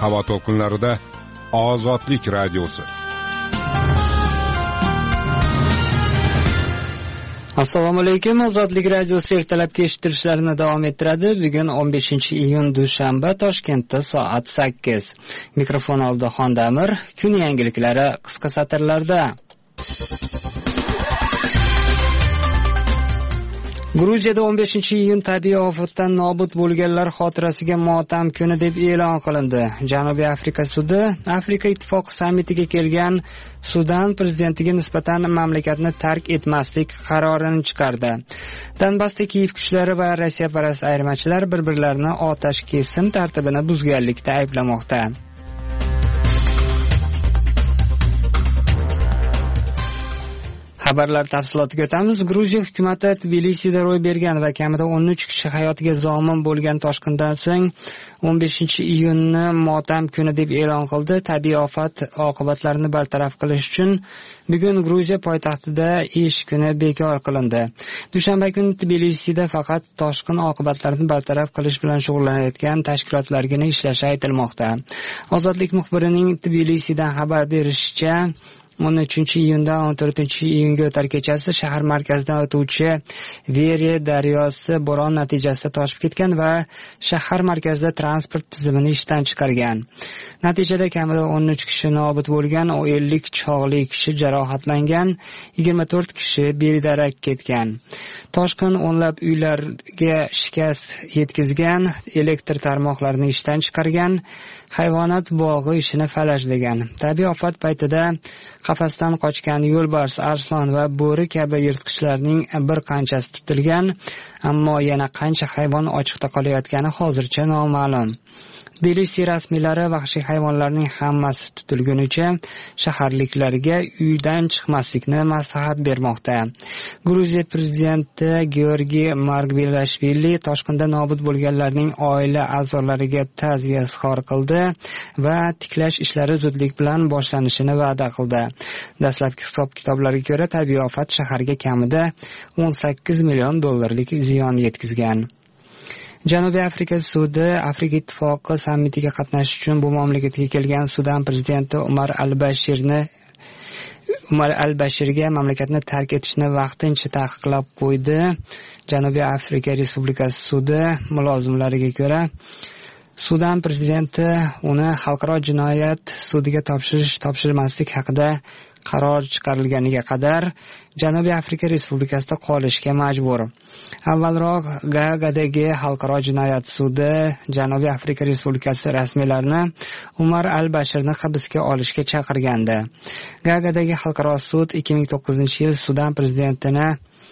havo to'lqinlarida Ozodlik radiosi. Assalomu alaykum. Ozodlik radiosi ertalabki eshittirishlarini davom ettiradi. Bugun 15-iyun dushanba, Toshkentda soat 8. Mikrofon oldida Xondamir. Kun yangiliklari qisqa satrlarda. Gruziyada 15-iyun tabiiy ofatdan nobud bo'lganlar xotirasiga motam kuni deb e'lon qilindi. Janubiy Afrika sudi Afrika ittifoqi sammitiga kelgan Sudan prezidentiga nisbatan mamlakatni tark etmaslik qarorini chiqardi. Donbassda Kiyev kuchlari va Rossiyaparast ayirmachilar bir-birlarini otash kesim tartibini buzganlikda ayblamoqda. Xabarlar tafsilotiga o'tamiz. Gruziya hukumati Tbilisida ro'y bergan va kamida 13 kishi hayotiga zomin bo'lgan toshqindan so'ng 15-iyunni motam kuni deb e'lon qildi. Tabiiy ofat oqibatlarini bartaraf qilish uchun bugun Gruziya poytaxtida ish kuni bekor qilindi. Dushanba kuni Tbilisida faqat toshqin oqibatlarini bartaraf qilish bilan shug'ullanayotgan tashkilotlargina ishlashi aytilmoqda. Ozodlik muxbirining Tbilisidan xabar berishicha, 13-iyundan 14-iyunga o'tar kechasi shahar markazidan o'tuvchi Veriya daryosi bo'ron natijasida toshib ketgan va shahar markazida transport tizimini ishdan chiqargan. Natijada kamida 13 kishi nobud bo'lgan, 50 chog'li kishi jarohatlangan, 24 kishi bedarak ketgan. Toshqin o'nlab uylarga shikast yetkazgan, elektr tarmoqlarini ishdan chiqargan, hayvonot bog'i ishini falajlagan. Tabiiy ofat paytida qafasdan qochgan yo'lbars, arslon va bo'ri kabi yirtqichlarning bir qanchasi tutilgan, ammo yana qancha hayvon ochiqda qolayotgani hozircha noma'lum. Tbilisi rasmiylari vahshiy hayvonlarning hammasi tutilgunicha shaharliklarga uydan chiqmaslikni maslahat bermoqda. Gruziya prezidenti Georgiy Margvelashvili toshqinda nobud bo'lganlarning oila a'zolariga ta'ziya izhor qildi va tiklash ishlari zudlik bilan boshlanishini va'da qildi. Dastlabki hisob-kitoblarga ko'ra, tabiiy ofat shaharga kamida 18 million dollarlik ziyon yetkazgan. Janubiy Afrika sudi Afrika ittifoqi sammitiga qatnashish uchun bu mamlakatga kelgan Sudan prezidenti Umar al-Bashirga mamlakatni tark etishni vaqtincha taqiqlab qo'ydi. Janubiy Afrika Respublikasi sudi mulozimlariga ko'ra, Sudan prezidenti uni xalqaro jinoyat sudiga topshirmaslik haqida qaror chiqarilganiga qadar Janubiy Afrika Respublikasida qolishga majbur. Avvalroq Gaagadagi xalqaro jinoyat sudi Janubiy Afrika Respublikasi rasmiylarini Umar al-Bashirni hibsga olishga chaqirgandi. Gaagadagi xalqaro sud 2009-yil Sudan prezidentini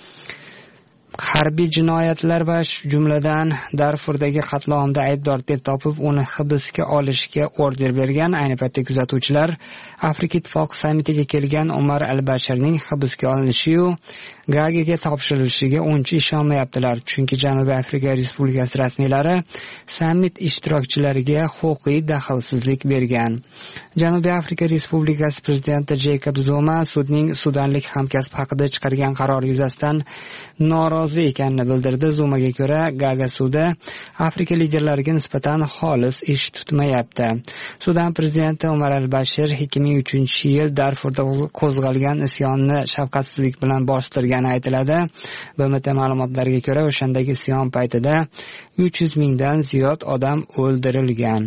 harbiy jinoyatlar va jumladan Darfurdagi qatlomda aybdor deb topib, uni hibsga olishga order bergan. Ayni paytda kuzatuvchilar Afrika ittifoqi sammitiga kelgan Umar al-Bashirning hibsga olinishi-yu Gaagaga topshirilishiga uncha ishonmayaptilar, chunki Janubiy Afrika Respublikasi rasmiylari sammit ishtirokchilariga huquqiy daxlsizlik bergan. Janubiy Afrika Respublikasi prezidenti Jacob Zuma sudning sudanlik hamkasb haqida chiqargan qaror yuzasidan norozi ekanini bildirdi. Zumaga ko'ra, Gaaga sudi Afrika liderlariga nisbatan xolis ish tutmayapti. Sudan prezidenti Umar al-Bashir 2003-yil Darfurda qo'zg'algan isyonni shafqatsizlik bilan bostirgani aytiladi. BMT ma'lumotlariga ko'ra, o'shandagi isyon paytida 300 mingdan ziyod odam o'ldirilgan.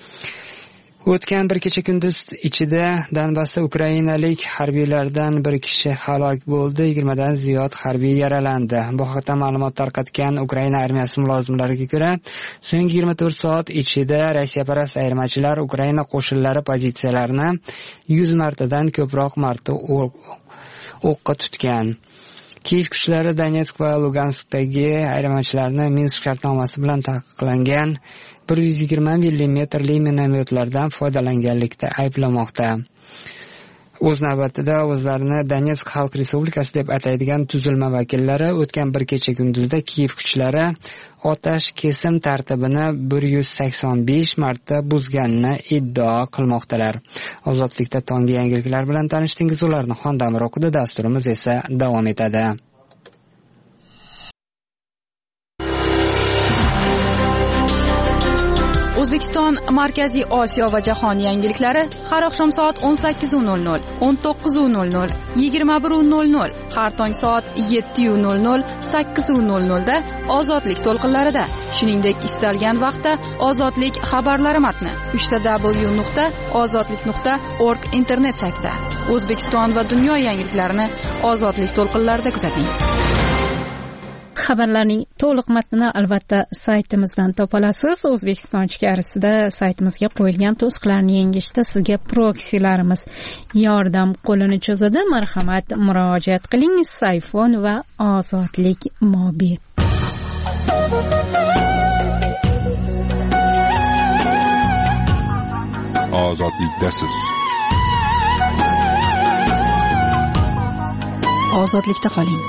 O'tgan bir kecha kunduz ichida Donbassda ukrainalik harbiylardan bir kishi halok bo'ldi, 20 dan ziyod harbiy yaralandi. Bu haqda ma'lumot tarqatgan Ukraina armiyasi mulozimlariga ko'ra, so'nggi 24 soat ichida Rossiyaparast ayirmachilar Ukraina qo'shinlari pozitsiyalarini 100 martadan ko'proq marta o'qqa tutgan. Kiyev kuchlari Donetsk va Luganskdagi ayirmachilarni Minsk shartnomasi bilan taqiqlangan 120 millimetrli minomyotlardan foydalanganlikda ayblamoqda. O'z navbatida o'zlarini Donetsk Xalq Respublikasi deb ataydigan tuzilma vakillari o'tgan bir kecha kunduzda Kiyev kuchlari otash kesim tartibini 185 marta buzganini iddao qilmoqdalar. Ozodlikda tonggi yangiliklar bilan tanishdingiz, ularni Xondamir o'qidi, dasturimiz esa davom etadi. O'zbekiston, Markaziy Osiyo va jahon yangiliklari har oqshom soat 18:00, 19:00, 21:00, har tong soat 7:00, 8:00 da Ozodlik to'lqinlarida. Shuningdek, istalgan vaqtda Ozodlik xabarlari matni www.ozodlik.org internet saytida. O'zbekiston va dunyo yangiliklarini Ozodlik to'lqinlarida kuzating. Xabarlarning to'liq matnini albatta saytimizdan topa olasiz. O'zbekiston ichkarisida saytimizga qo'yilgan to'siqlarni yengishda sizga proksilarimiz yordam qo'lini cho'zadi. Marhamat, murojaat qiling. Sayfon va Ozodlik mobil. Ozodlikdasiz. Ozodlikda qoling.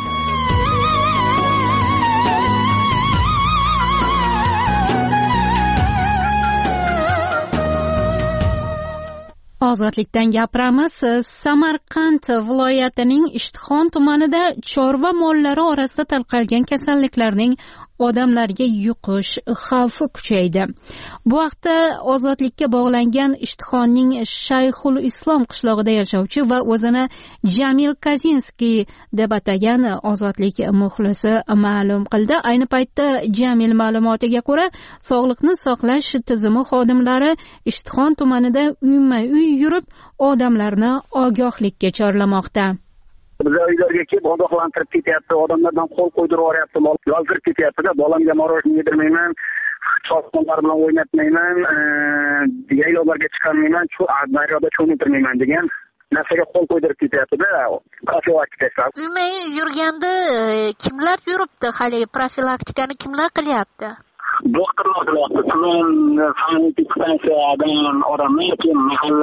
Ozodlikdan gapiramiz. Samarqand viloyatining Ishtixon tumanida chorva mollari orasida tarqalgan kasalliklarning odamlarga yuqish xavfi kuchaydi. Bu haqda Ozodlikka bog'langan Ishtixonning Shayxul Islom qishlog'ida yashovchi va o'zini Jamil Kazinskiy deb atagan Ozodlik muxlisi ma'lum qildi. Ayni paytda Jamil ma'lumotiga ko'ra, sog'liqni saqlash tizimi xodimlari Ishtixon tumanida uyma-uy yurib, odamlarni ogohlikka chorlamoqda. Bizlar uylarga kelib ogohlantirib ketyapti, odamlardan qo'l qo'ydirib yuboryapti, yozdirib ketyapti-da, bolamga morojniy yedirmayman, chorqonlar bilan o'ynatmayman, yaylovlarga chiqarmayman, daryoda cho'miltirmayman degan narsaga qo'l qo'ydirib ketyapti-da, profilaktika. Uyma-uy yurganda kimlar yuribdi? Hali profilaktikani kimlar qilyapti? Doktorlar qilyapti. Tuman sanitar stansiyadan odamlar, keyin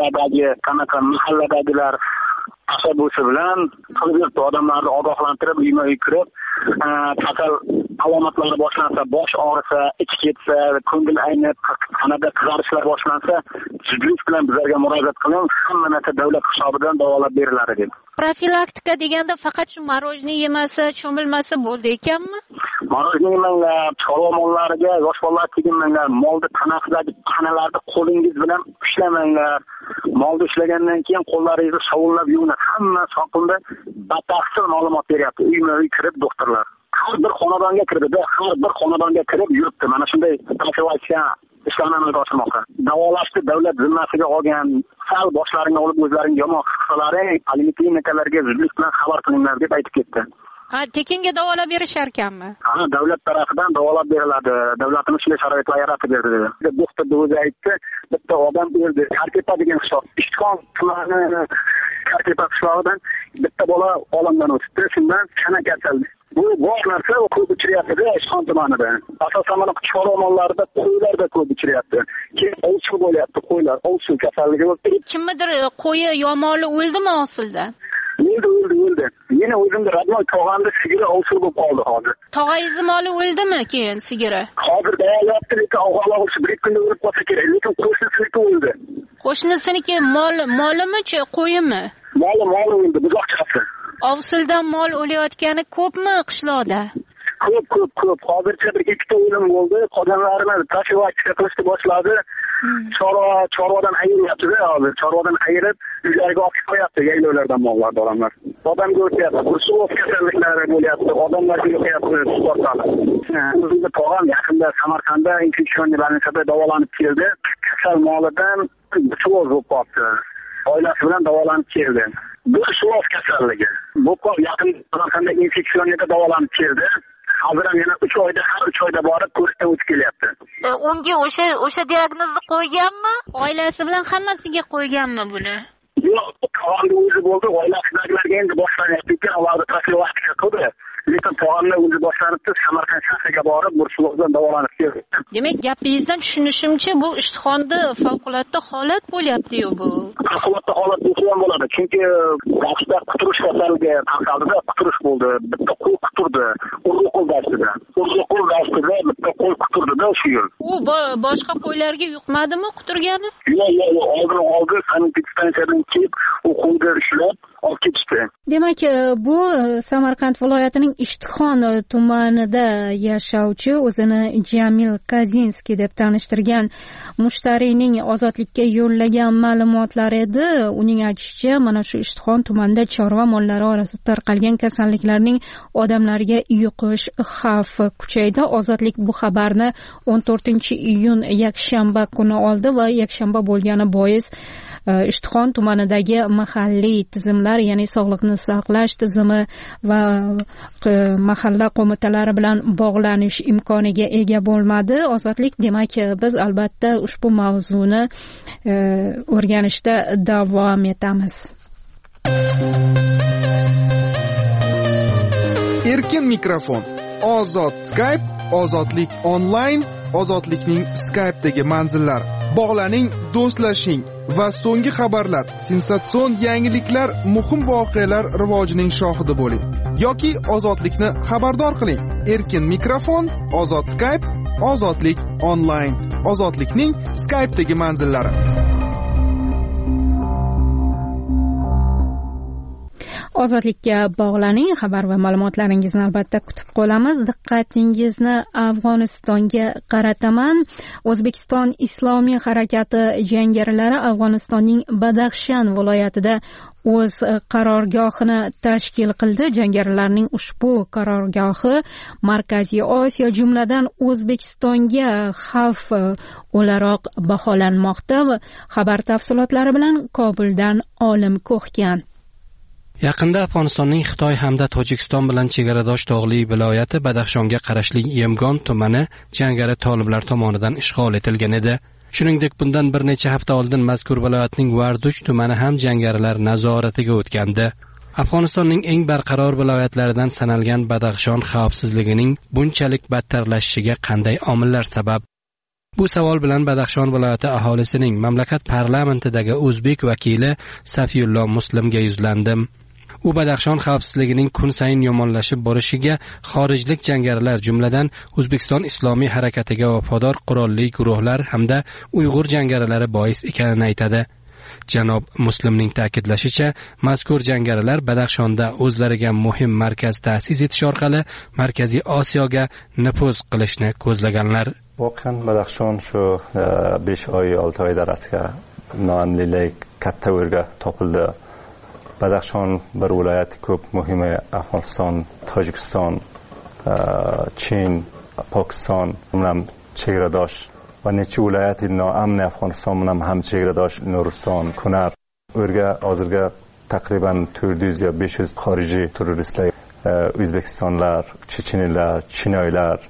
mahalladagilar tashabbusi bilan qilib odamlarni ogohlantirib, uyma-uy kirib, kasal alomatlari boshlansa, bosh og'risa, ichi ketsa, ko'ngil aynib, tanada qizarishlar boshlansa, zudlik bilan bizlarga murojaat qiling, hamma narsa davlat hisobidan davolab beriladi deb. Profilaktika deganda faqat shu morojniy yemasa, cho'milmasa bo'ldi ekanmi? Morojniy yemanglar, chorva mollariga yosh bolalar teginmanglar, molni tanasidagi qanalarni qo'lingiz bilan ushlamanglar. Molni ushlagandan keyin qo'llaringizni sovunlab yuving. Hamma soqinda batafsil ma'lumot beryapti. Uyma-uy kirib doktorlar. Har bir xonadonga kirdi-da, har bir xonadonga kirib yuribdi. Mana shunday profilaktika ishlarni amalga oshirmoqda. Davolashni davlat zimmasiga olgan, sal boshlaringni olib o'zlaring yomon hissalaring poliklinikalarga zudlik bilan xabar qilinglar deb aytib ketdi. Tekinga davolab berishar ekanmi? Davlat tarafidan davolab beriladi. Davlatimiz shunday sharoitlar yaratib berdi. Doktor o'zi aytdi, bitta odam o'ldi. Kartepa degan qishloq. Ishtixon tumani Kartepa qishlog'idan bitta bola olamdan o'tdi. Shundan chana kasallik. Bu bosh narsa ko'p uchiryapti-da Ishtixon tumanida. Asosan mana chorva mollarida, qo'ylarda ko'p uchiryapti. Keyin ovchi bo'lyapti, qo'ylar ovchi kasalligi bo'ldi. Kimnidir qo'yi yo moli o'ldimi osilda? O'ldi. Meni o'zimda radnoy tog'amda sigiri ovchi bo'lib qoldi hozir. Tog'angiz moli o'ldimi keyin sigiri? Hozir dayolyapti, lekin avvalroq bir kunda o'lib qolsa kerak, lekin qo'shnisiniki o'ldi. Qo'shnisiniki molimi-chi, qo'yimi? Moli o'ldi, buzoqchasi. Ovsildan mol o'layotgani ko'pmi qishloqda? Ko'p. Hozircha bir ikkita o'lim bo'ldi. Qolganlarini profilaktika qilishni boshladi. Chorvadan ayiryapti-da hozir. Chorvadan ayirib, uylariga olib qo'yapti yaylovlardan mollarni odamlar. Odamga o'tyapti. Bursuloz kasalliklari bo'lyapti. Odamlarga yo'qyapti sportlar. O'zimda tog'am yaqinda Samarqandda infeksion больницада davolanib keldi. Kasal molidan bursuloz bo'lib qoldi. Oilasi bilan davolanib keldi. Bursuloz kasalligi. Bu yaqin Samarqandda infeksionga davolanib keldi. Hozir ham yana 3 oyda borib ko'rishdan o'tib kelyapti. Unga o'sha diagnozni qo'yganmi? Oilasi bilan hammasiga qo'yganmi buni? Yo'q, tog'amni o'zi bo'ldi, oilasidagilarga endi boshlanyapti. Ularda profilaktika qildi. Lekin tog'amni o'zi boshlanibdi, Samarqand shahriga borib, bursulozdan davolanib keldi. Demak, gapingizdan tushunishimcha, bu Ishtixonda favqulodda holat bo'lyapti-yu bu. Favqulodda holat bo'lsa ham bo'ladi, chunki boshda quturish kasalligi tarqaldi-da, quturish bo'ldi. Bitta qo'y quturdi, urg'oqul dashtida. Bitta qo'y quturdi-da shu yil. U boshqa qo'ylarga yuqmadimi quturgani? Yo'q, oldin sanitar stansiyadan kelib, o'quvda ishlab olib ketishdi. Demak, bu Samarqand viloyatining Ishtixon tumanida yashovchi o'zini Jamil Kazinskiy deb tanishtirgan mushtariyning ozodlikka yo'llagan ma'lumotlari edi. Uning aytishicha, mana shu Ishtixon tumanida chorva mollari orasida tarqalgan kasalliklarning odamlarga yuqish xavfi kuchaydi. Ozodlik bu xabarni 14-iyun yakshanba kuni oldi va yakshanba bo'lgani bois Ishtixon tumanidagi mahalliy tizimlar, ya'ni sog'liqni saqlash tizimi va mahalla qo'mitalari bilan bog'lanish imkoniga ega bo'lmadi. Ozodlik, demak, biz albatta ushbu mavzuni o'rganishda davom etamiz. Erkin mikrofon, ozod Skype, ozodlik onlayn, ozodlikning Skype'dagi manzillari. Bog'laning, do'stlashing va so'nggi xabarlar, sensatsion yangiliklar, muhim voqealar rivojining shohidi bo'ling yoki ozodlikni xabardor qiling. Erkin mikrofon, ozod Skype, ozodlik onlayn, ozodlikning Skype'dagi manzillari. Ozodlikka bog'laning, xabar va ma'lumotlaringizni albatta kutib qolamiz. Diqqatingizni Afg'onistonga qarataman. O'zbekiston Islomiy harakati jangarilari Afg'onistonning Badaxshan viloyatida o'z qarorgohini tashkil qildi. Jangarilarning ushbu qarorgohi Markaziy Osiyo, jumladan O'zbekistonga xavf o'laroq baholanmoqda. Xabar tafsilotlari bilan Kobuldan Olim Ko'xkan. Yaqinda Afg'onistonning Xitoy hamda Tojikiston bilan chegaradosh tog'li viloyati Badaxshonga qarashli Yemgon tumani jangari toliblar tomonidan ishg'ol etilgan edi. Shuningdek, bundan bir necha hafta oldin mazkur viloyatning Varduch tumani ham jangarilar nazoratiga o'tgandi. Afg'onistonning eng barqaror viloyatlaridan sanalgan Badaxshon xavfsizligining bunchalik battarlashishiga qanday omillar sabab? Bu savol bilan Badaxshon viloyati aholisining mamlakat parlamentidagi o'zbek vakili Safiyullo Muslimga yuzlandim. U Badaxshon xavfsizligining kun sayin yomonlashib borishiga xorijlik jangarilar, jumladan O'zbekiston Islomiy harakatiga vafodor qurolli guruhlar hamda Uyg'ur jangarilari bois ekanini aytadi. Janob Muslimning ta'kidlashicha, mazkur jangarilar Badaxshonda o'zlariga muhim markaz ta'sis etish orqali Markaziy Osiyoga nufuz qilishni ko'zlaganlar. Воқан Бадахшон shu 5 oy 6 oy darasiga noanilik katta o'rga topildi. Badaxshon bir viloyat ko'p muhimi Afg'oniston, Tojikiston, Chin, Pokiston bilan chegaradosh va necha viloyat noamni Afg'oniston bilan ham chegaradosh Nuriston, Kunar. O'rga hozirga taqriban 400 yo 500 xorijiy terroristlar, O'zbekistonlar, Chechenlar, Chinoylar,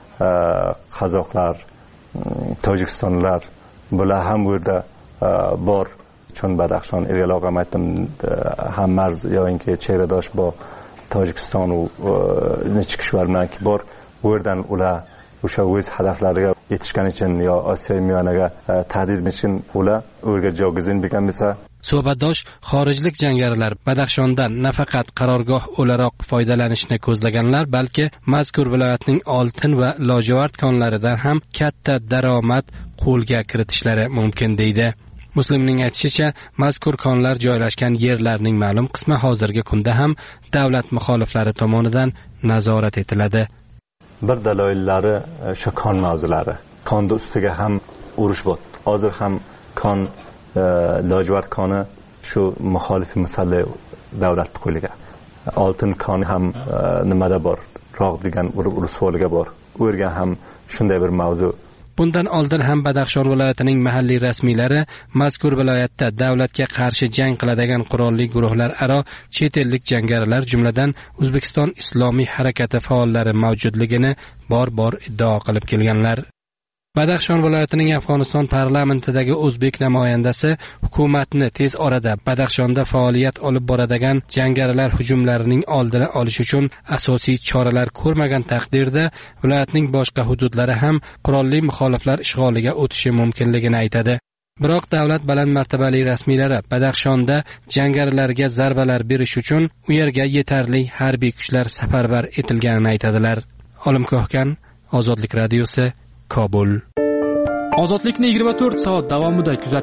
Qozoqlar, Tojikistonlar bular ham bu yerda bor. Chun Badaxshon avvalroq aytdim, ham marz yoki chegaradosh bor Tojikiston va necha kishilar bilan bor. Bu yerdan ular o'sha o'z hadaflariga yetishgan uchun yo Osiyo miyoniga tahdid uchun ular o'rga jogizin bo'lgan bo'lsa, suhbatdosh xorijlik jangarilar Badaxshondan nafaqat qarorgoh o'laroq foydalanishni ko'zlaganlar, balki mazkur viloyatning oltin va lojuvard konlaridan ham katta daromad qo'lga kiritishlari mumkin deydi. Muslimning aytishicha, mazkur konlar joylashgan yerlarning ma'lum qismi hozirgi kunda ham davlat muxoliflari tomonidan nazorat etiladi. Bir daloillari shu kon mavzulari. Konda ustiga ham urush bo'ldi. Hozir ham kon lojuvard koni shu muxolif masalli davlat qo'liga. Oltin koni ham nimada bor? Roq degan urusoliga bor. U yerga ham shunday bir mavzu. Bundan oldin ham Badaxshon viloyatining mahalliy rasmiylari mazkur viloyatda davlatga qarshi jang qiladigan qurolli guruhlar aro chet ellik jangarilar, jumladan O'zbekiston Islomiy harakati faollari mavjudligini bor-bor iddao qilib kelganlar. Badaxshon viloyatining Afg'oniston parlamentidagi o'zbek namoyandasi hukumatni tez orada Badaxshonda faoliyat olib boradigan jangarilar hujumlarining oldini olish uchun asosiy choralar ko'rmagan taqdirda viloyatning boshqa hududlari ham qurolli muxoliflar ishg'oliga o'tishi mumkinligini aytadi. Biroq davlat baland martabali rasmiylari Badaxshonda jangarilarga zarbalar berish uchun u yerga yetarli harbiy kuchlar safarbar etilganini aytadilar. Olim Ko'xkan, Ozodlik radiosi, Kobul. Ozodlikni 24 soat davomida kuzating.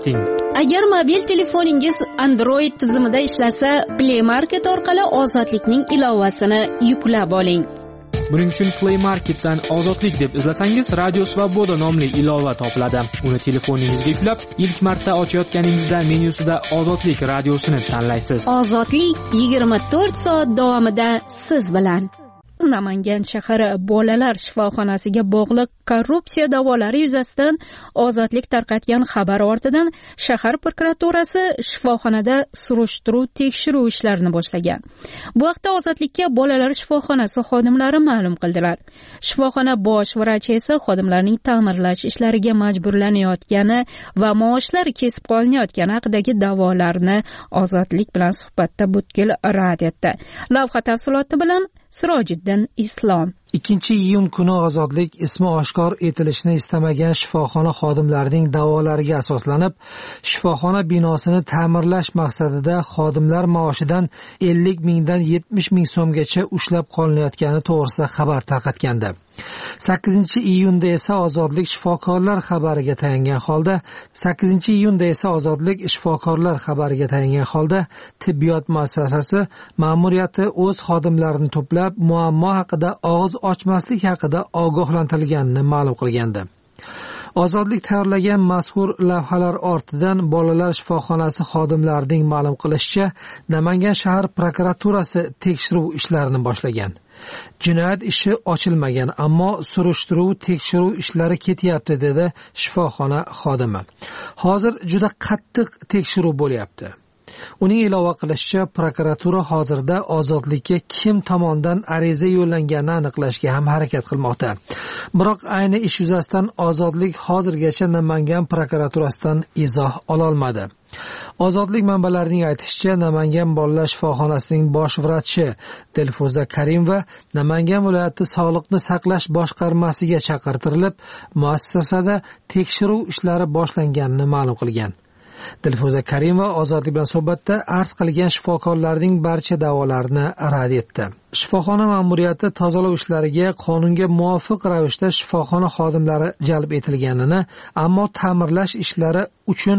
Agar mobil telefoningiz Android tizimida ishlasa, Play Market orqali Ozodlikning ilovasini yuklab oling. Buning uchun Play Marketdan Ozodlik deb izlasangiz, Radio Svoboda nomli ilova topiladi. Uni telefoningizga yuklab, ilk marta ochayotganingizda menyusida Ozodlik radiosini tanlaysiz. Ozodlik 24 soat davomida siz bilan. Namangan shahar bolalar shifoxonasiga bog'liq korrupsiya da'volari yuzasidan Ozodlik tarqatgan xabar ortidan shahar prokuraturasi shifoxonada surishtiruv tekshiruv ishlarini boshlagan. Bu haqda Ozodlikka bolalar shifoxonasi xodimlari ma'lum qildilar. Shifoxona bosh vrachi esa xodimlarning ta'mirlash ishlariga majburlanayotgani va maoshlari kesib qolinayotgani haqidagi da'volarni Ozodlik bilan suhbatda butkul rad etdi. Lavha tafsiloti bilan Sirojiddin Islom. 2-iyun kuni Ozodlik ismi oshkor etilishini istamagan shifoxona xodimlarining da'volariga asoslanib, shifoxona binosini ta'mirlash maqsadida xodimlar maoshidan 50 mingdan 70 ming so'mgacha ushlab qolinayotgani to'g'risida xabar tarqatgandi. 8-iyunda esa Ozodlik shifokorlar xabariga tayangan holda tibbiyot muassasasi ma'muriyati o'z xodimlarini to'plab muammo haqida og'iz ochmaslik haqida ogohlantirilganini ma'lum qilgandi. Ozodlik tayyorlagan mazkur lavhalar ortidan bolalar shifoxonasi xodimlarining ma'lum qilishicha, Namangan shahar prokuraturasi tekshiruv ishlarini boshlagan. Jinoyat ishi ochilmagan, ammo surishtiruv tekshiruv ishlari ketyapti, dedi shifoxona xodimi. Hozir juda qattiq tekshiruv bo'lyapti. Uning ilova qilishicha, prokuratura hozirda Ozodlikka kim tomonidan ariza yo'llanganini aniqlashga ham harakat qilmoqda. Biroq ayni ish yuzasidan Ozodlik hozirgacha Namangan prokuraturasidan izoh ola olmadi. Ozodlik manbalarining aytishicha, Namangan bolalar shifoxonasining bosh vrachi Dilfuza Karimova Namangan viloyati sog'liqni saqlash boshqarmasiga chaqirtirilib, muassasada tekshiruv ishlari boshlanganini ma'lum qilgan. Dilfuza Karimova Ozodlik bilan suhbatda arz qilgan shifokorlarning barcha da'volarini rad etdi. Shifoxona ma'muriyati tozalash ishlariga qonunga muvofiq ravishda shifoxona xodimlari jalb etilganini, ammo ta'mirlash ishlari uchun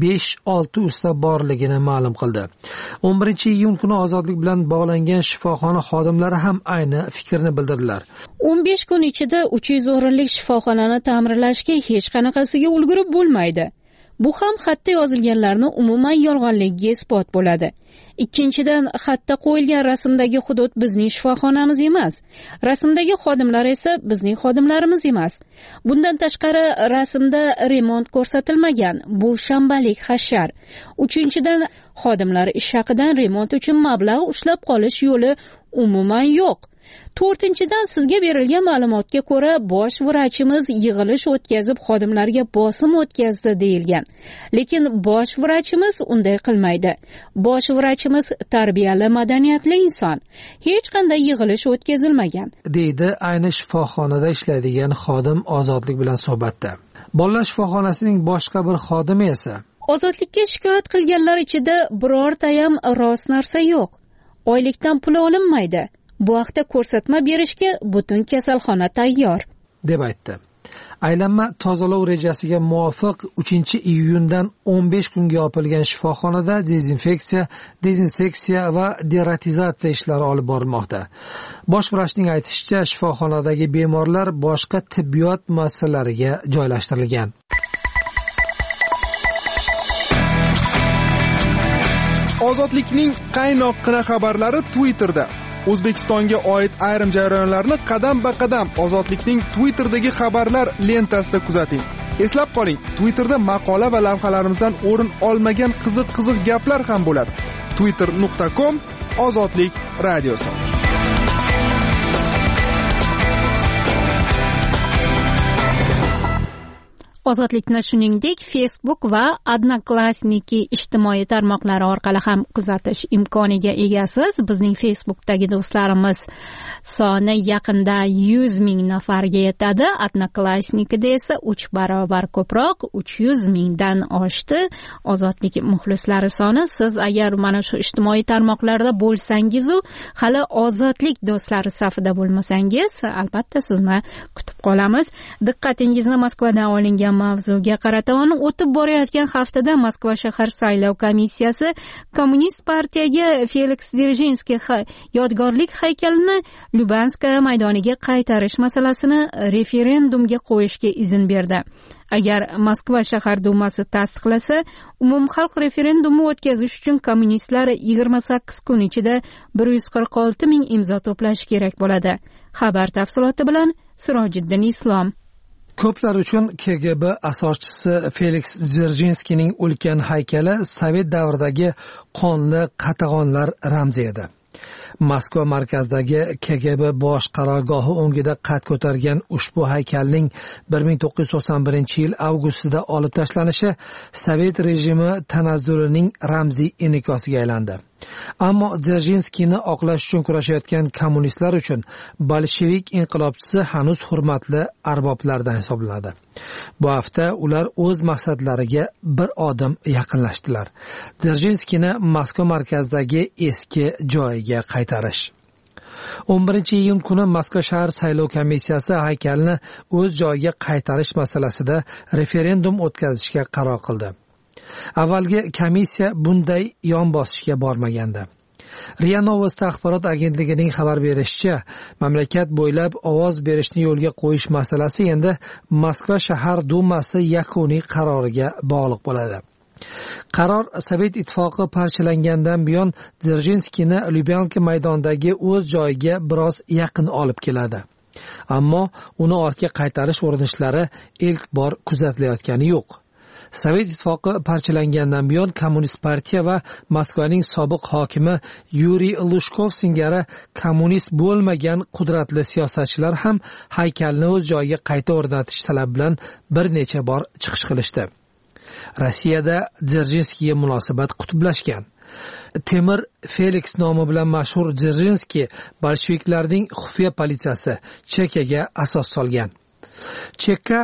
5-6 usta borligini ma'lum qildi. 11-iyun kuni Ozodlik bilan bog'langan shifoxona xodimlari ham ayni fikrni bildirdilar. 15 kun ichida 300 o'rinlik shifoxonani ta'mirlashga hech qanaqasiga ulgurib bo'lmaydi. Bu ham xatda yozilganlarni umuman yolg'onligiga isbot bo'ladi. Ikkinchidan, xatda qo'yilgan rasmdagi hudud bizning shifoxonamiz emas. Rasmdagi xodimlar esa bizning xodimlarimiz emas. Bundan tashqari, rasmda remont ko'rsatilmagan. Bu shanbalik hashar. Uchinchidan, xodimlar ish haqidan remont uchun mablag' ushlab qolish yo'li umuman yo'q. To'rtinchidan, sizga berilgan ma'lumotga ko'ra bosh vrachimiz yig'ilish o'tkazib xodimlarga bosim o'tkazdi deyilgan. Lekin bosh vrachimiz unday qilmaydi. Bosh vrachimiz tarbiyali, madaniyatli inson. Hech qanday yig'ilish o'tkazilmagan, deydi ayni shifoxonada ishlaydigan xodim Ozodlik bilan suhbatda. Bolalar shifoxonasining boshqa bir xodimi esa Ozodlikka shikoyat qilganlar ichida birortayam rost narsa yo'q. Oylikdan pul olinmaydi. Bu haqda ko'rsatma berishga butun kasalxona tayyor, deb aytdi. Aylanma tozalov rejasiga muvofiq 3-iyundan 15 kunga yopilgan shifoxonada dezinseksiya va deratizatsiya ishlari olib borilmoqda. Bosh vrachning aytishicha, shifoxonadagi bemorlar boshqa tibbiyot muassasalariga joylashtirilgan. Ozodlikning qaynoqqina xabarlari Twitterda. O'zbekistonga oid ayrim jarayonlarni qadam-ba-qadam Ozodlikning Twitter'dagi xabarlar lentasida kuzating. Eslab qoling, Twitter'da maqola va lavhalarimizdan o'rin olmagan qiziq gaplar ham bo'ladi. twitter.com/Ozodlik radiosi. Ozodlikni shuningdek Facebook va Odnoklassniki ijtimoiy tarmoqlari orqali ham kuzatish imkoniga egasiz. Bizning Facebookdagi do'stlarimiz soni yaqinda 100 ming nafarga yetadi. Odnoklassnikida esa 3 barobar ko'proq, 300 mingdan oshdi. Ozodlik muxlislari soni. Siz agar mana shu ijtimoiy tarmoqlarda bo'lsangiz u hali Ozodlik do'stlari safida bo'lmasangiz, albatta sizni kutib qolamiz. Diqqatingizni Moskvadan olingan mavzuga qarata o'tib borayotgan haftada Moskva shahar saylov komissiyasi Kommunist partiyaga Feliks Dzerzhinskiy yodgorlik haykalini Lubyanska maydoniga qaytarish masalasini referendumga qo'yishga izn berdi. Agar Moskva shahar dumasi tasdiqlasa, umumxalq referendumi o'tkazish uchun kommunistlar 28 kun ichida 146 ming imzo to'plashi kerak bo'ladi. Xabar tafsiloti bilan Sirojiddin Islom. Ko'plar uchun KGB asoschisi Feliks Dzerzhinskiyning ulkan haykali Sovet davridagi qonli qatag'onlar ramzi edi. Moskva markazidagi KGB bosh qarorgohi o'ngida qad ko'targan ushbu haykalning 1991-yil avgustida olib tashlanishi Sovet rejimi tanazzulining ramziy inikosiga aylandi. Ammo Dzerzhinskiyni oqlash uchun kurashayotgan kommunistlar uchun bolshevik inqilobchisi hanuz hurmatli arboblardan hisoblanadi. Bu hafta ular o'z maqsadlariga bir odim yaqinlashdilar. Dzerzhinskiyni Moskva markazidagi eski joyiga qaytarish. 11-iyun kuni Moskva shahar saylov komissiyasi haykalni o'z joyiga qaytarish masalasida referendum o'tkazishga qaror qildi. Avvalgi komissiya bunday yon bosishga bormagandi. RIA Novosti axborot agentligining xabar berishicha, mamlakat bo'ylab ovoz berishni yo'lga qo'yish masalasi endi Moskva shahar dumasi yakuniy qaroriga bog'liq bo'ladi. Qaror Sovet ittifoqi parchalangandan buyon Dzerzhinskiyni Lubyanka maydonidagi o'z joyiga biroz yaqin olib keladi. Ammo uni ortga qaytarish urinishlari ilk bor kuzatilayotgani yo'q. Sovet ittifoqi parchalangandan buyon Kommunist partiya va Moskvaning sobiq hokimi Yuriy Lushkov singari kommunist bo'lmagan qudratli siyosatchilar ham haykalni o'z joyiga qayta o'rnatish talabi bilan bir necha bor chiqish qilishdi. Rossiyada Dzerzhinskiyga munosabat qutublashgan. Temir Feliks nomi bilan mashhur Dzerzhinskiy bolsheviklarning xufiya politsiyasi Chekaga asos solgan. Cheka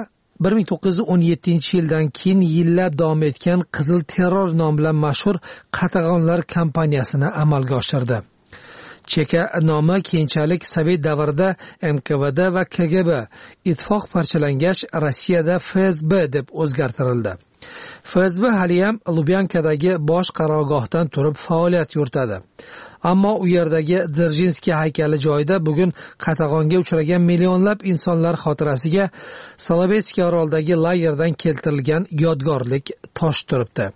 1917-yildan keyin yillab davom etgan Qizil terror nomi bilan mashhur qatag'onlar kampaniyasini amalga oshirdi. Cheka nomi keyinchalik Sovet davrida NKVD va KGB, ittifoq parchalangach Rossiyada FSB deb o'zgartirildi. FSB haliyam Lubyankadagi bosh qarorgohdan turib faoliyat yuritadi. Ammo u yerdagi Dzerzhinskiy haykali joyida bugun qatag'onga uchragan millionlab insonlar xotirasiga Solovetsky oroldagi lagerdan keltirilgan yodgorlik tosh turibdi.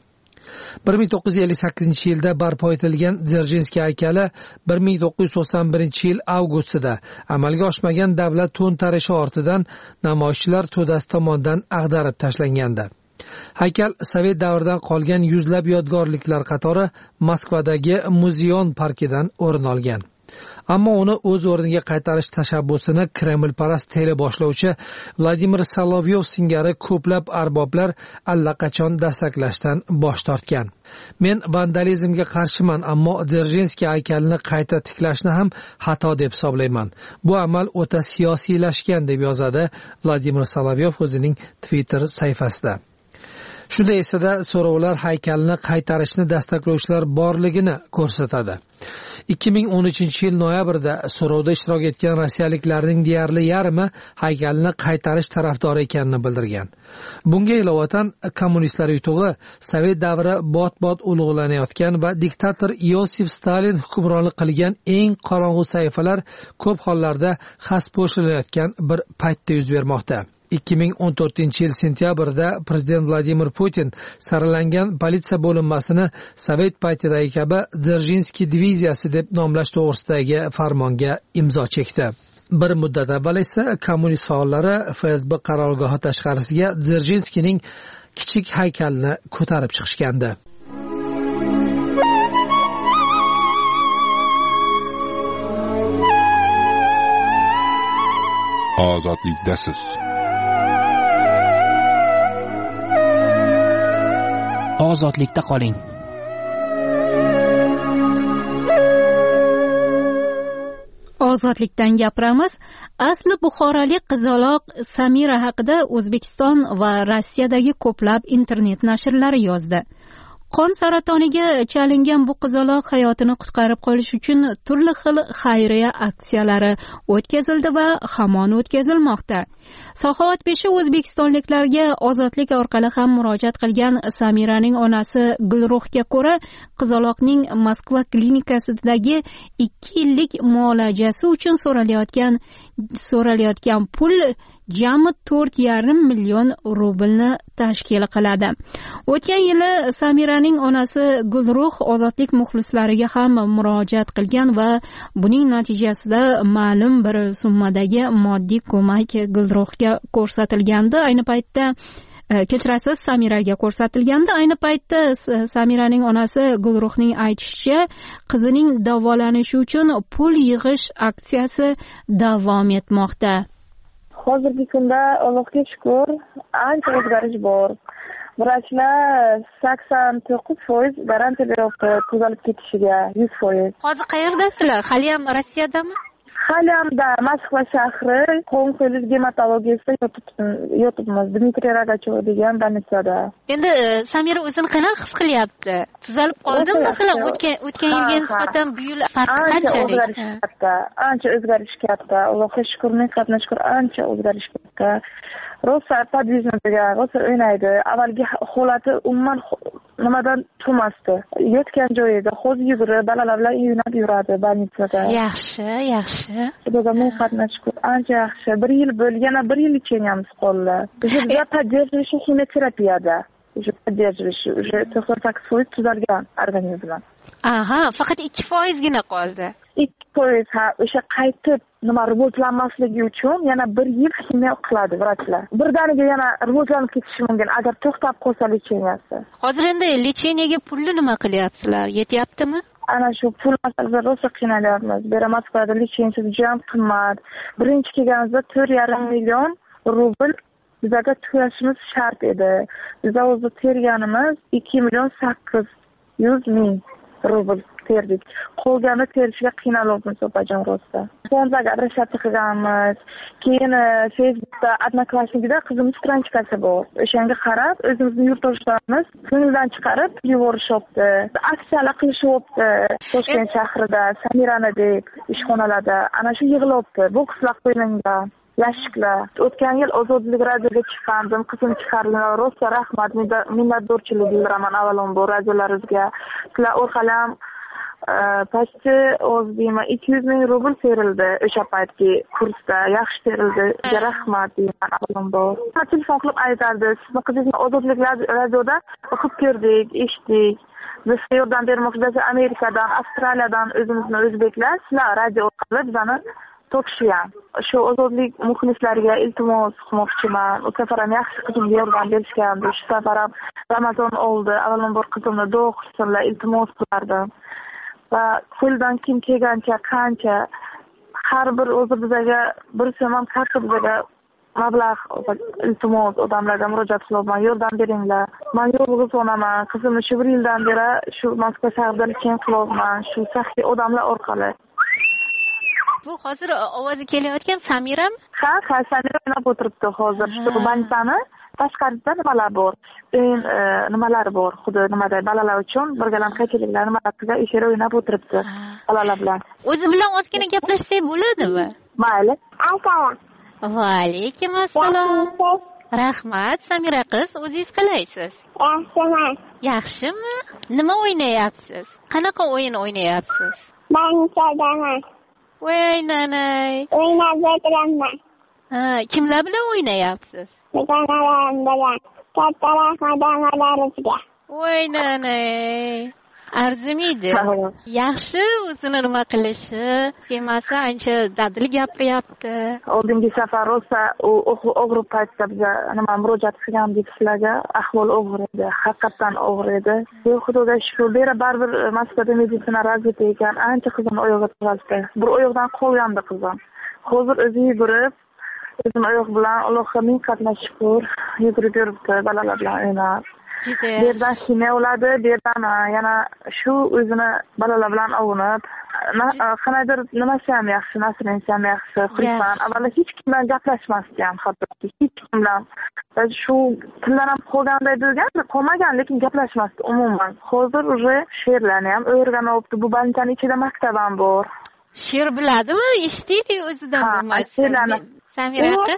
1958-yilda barpo etilgan Dzerzhinskiy haykali 1991-yil avgustida amalga oshmagan davlat to'ntarishi ortidan namoyishchilar to'dasi tomonidan ag'darib tashlangandi. Haykal Sovet davridan qolgan yuzlab yodgorliklar qatori Moskvadagi Muzeon parkidan o'rin olgan. Ammo uni o'z o'rniga qaytarish tashabbusini Kremlparast teleboshlovchi Vladimir Solovyov singari ko'plab arboblar allaqachon dastaklashdan bosh tortgan. Men vandalizmga qarshiman, ammo Dzerzhinskiy haykalini qayta tiklashni ham xato deb hisoblayman. Bu amal o'ta siyosiylashgan deb yozadi Vladimir Solovyov o'zining Twitter sahifasida. Shunda esa so'rovlar haykalni qaytarishni dastaklovchilar borligini ko'rsatadi. 2013-yil noyabrda so'rovda ishtirok etgan rossiyaliklarning deyarli yarmi haykalni qaytarish tarafdori ekanini bildirgan. Bunga ilovatan kommunistlar yutug'i Sovet davri bot-bot ulug'lanayotgan va diktator Iosif Stalin hukmronlik qilgan eng qorong'u sahifalar ko'p hollarda xaspo'shilayotgan bir paytda yuz bermoqda. 2014-yil sentyabrda prezident Vladimir Putin saralangan politsiya bo'linmasini Sovet paytidagi kabi Dzerzhinskiy diviziyasi deb nomlash to'g'risidagi farmonga imzo chekdi. Bir muddat avval esa kommunist faollari FSB qarorgohi tashqarisiga Dzerzhinskiyning kichik haykalini ko'tarib chiqishgandi. Ozodlikdasiz. Ozodlikda qoling. Ozodlikdan gapiramiz. Asli buxorolik qizaloq Samira haqida O'zbekiston va Rossiyadagi ko'plab internet nashrlari yozdi. Qon saratoniga chalingan bu qizaloq hayotini qutqarib qolish uchun turli xil xayriya aksiyalari o'tkazildi va hamon o'tkazilmoqda. Saxovatpeshi o'zbekistonliklarga ozodlik orqali ham murojaat qilgan Samiraning onasi Gulruhga ko'ra, qizaloqning Moskva klinikasidagi 2 yillik muolajasi uchun so'ralayotgan pul jami 4,5 million rublni tashkil qiladi. O'tgan yili Samiraning onasi Gulruh ozodlik muxlislariga ham murojaat qilgan va buning natijasida ma'lum bir summadagi moddiy ko'mak Gulruhga ko'rsatilgandi. Ayni paytda kechirasiz, Samiraga ko'rsatilgandi. Ayni paytda Samiraning onasi Gulruhning aytishicha, qizining davolanishi uchun pul yig'ish aksiyasi davom etmoqda. Hozirgi kunda Allohga shukr, ancha o'zgarish bor. Vrachlar 89% garantiya beryapti tuzalib ketishiga, 100%. Hozir qayerdasizlar? Hali ham Rossiyadami? Hali hamda Moskva shahri Qonqo'yli gematologiyasida yotibmiz. Dmitriy Rogachov degan больницада. Endi Samira o'zini qanaqa his qilyapti? Tuzalib qoldimi? Masalan, o'tgan yilga nisbatan bu yil farqi qanchalik? Ancha o'zgarish katta. Allohga shukr, men qatnashib shukr, ancha o'zgarish katta. Rosa podvizno degan, rosa o'ynaydi. Avvalgi holati umuman nimadan turmasdi. Yotgan joyida hozir yugurib, balalar bilan o'ynab yuradi больницада. Yaxshi. Xudoga men qatnashib shukr, ancha yaxshi. 1 yil yana 1 yil keyinamiz qoldi. Bizga поддерживающий химиотерапияда. Уже поддерживающий, уже 98% tuzalgan organizm. Aha, faqat 2% qoldi. 2% o'sha qaytib rivojlanmasligi uchun yana 1 yil kimyo qiladi vrachlar. Birdaniga yana rivojlanib ketishi mumkin agar to'xtab qolsa lecheniasi. Hozir endi lecheniyaga pulni nima qilyapsizlar? Yetyaptimi? Ana shu pul masalasida rosa qiynalyapmiz. Moskvada lecheniya juda ham qimmat. Birinchi kelganimizda 4,5 million rubl bizga to'lashimiz shart edi. Biz o'zi terganimiz 2 million 800 ming rubl terdik. Qolgani terishga qiynalyapmiz opajon rosa. Fondlarga обращаться qilganmiz. Keyin Facebookda Odnoklassnikida qizimiz stranchkasi bor. O'shanga qarab, o'zimizning yurtdoshlarimiz ko'ngildan chiqarib yuborishyapti. Aksiyalar qilishyapti. Toshkent shahrida, Samirani deb ishxonalarda ana shu yig'ilibdi. Bokslar qo'yilgan. Yashiklar. O'tgan yil ozodlik radioga chiqqandim, qizim chiqarildi. Rosa rahmat, minnatdorchilik bildiraman avvalambor radiolaringizga. Sizlar orqali ham почти o'zbekma 200 ming rubl terildi o'sha paytgi kursda. Yaxshi terildi. Sizga rahmat deyman avvalambor. Telefon qilib aytardi, sizni qizingizni ozodlik radioda o'qib ko'rdik, eshitdik. Bizga yordam bermoqchi Amerikadan, Avstraliyadan o'zimizni o'zbeklar, sizlar radio orqali bizani topishgan. Shu ozodlik muxlislariga iltimos qilmoqchiman. O safar ham yaxshi qizimga yordam berishgandi. Shu safar ham Ramazon oldi. Avvalambor qizimni duo qilsinlar, iltimos qilardim. Va qo'ldan kim kelgancha qancha har bir o'zi bizga bir so'm ham karta bizga mablag' iltimos odamlarga murojaat qilyapman, yordam beringlar. Men yolg'iz onaman, qizimni shu 1 yildan beri shu Moskva shahrida keyin qilyapman, shu saxiy odamlar orqali. Bu hozir ovozi kelayotgan Samirami? Ha, Samira o'ynab o'tiribdi hozir. Shu banchani tashqarida nimalar bor? Nimalar bor? Xuddi nimada balalar uchun birgalam qaychiliklar nimalarga ishora o'ynab o'tiribdi balalar bilan. O'zi bilan ozgina gaplashsak bo'ladimi? Mayli. Assalomu alaykum. Assalom. Rahmat, Samira qiz, o'zingiz qalaysiz? Yaxshiman. Yaxshimi? Nima o'ynayapsiz? Qanaqa o'yin o'ynayapsiz? Banchadaman. Voy nanay. O'ynab o'tiraman. Kimlar bilan o'ynayapsiz? Dugonalarim bilan. Katta rahmat hamalaringizga. Voy nanay. Arzimaydi. Yaxshi o'zini nima qilishi, demasa ancha dadil gapiryapti. Oldingi safar rosa og'ir paytda bizga nima murojaat qilgandik sizlarga. Ahvol og'ir edi, haqiqatan og'ir edi. Xudoga shukr, baribir Moskvada meditsina razviti ekan, ancha qizim oyog'iga turadi. Bir oyoqdan qolgandi qizim. Hozir o'zi yugurib, o'zim oyoq bilan Allohga ming qatna shukr, yugurib yuribdi, balalar bilan o'ynab. Bu yerdan kimyo oladi, bu yerdan yana shu o'zini balalar bilan ovunib, qanaydir nimasi ham yaxshi, nasrinasi ham yaxshi, xursand. Avvalo hech kim bilan gaplashmasdi ham, hattoki hech kim bilan Shu tildan ham qolganday bo'lgan, qolmagan, lekin gaplashmasdi umuman. Hozir уже she'rlarni ham o'rganib olibdi. Bu bankaning ichida maktab ham bor. She'r biladimi? Eshitdi o'zidan bo'lmasa. She'rlarni Samira aka.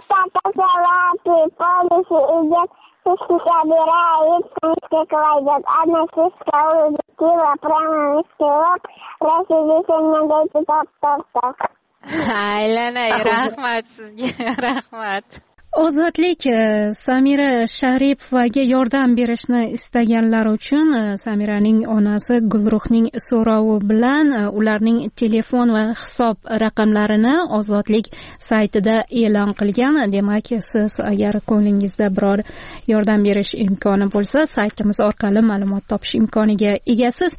Сыски собирает, сыски кладет. Одна сыска улетела прямо в стелок. Рассидите немного топ-топ-топ. Aylanay, rahmat sizga, rahmat. Ozodlik Samira Sharipovaga yordam berishni istaganlar uchun Samiraning onasi Gulruhning so'rovi bilan ularning telefon va hisob raqamlarini Ozodlik saytida e'lon qilgan. Demak, siz agar ko'nglingizda biror yordam berish imkoni bo'lsa, saytimiz orqali ma'lumot topish imkoniga egasiz.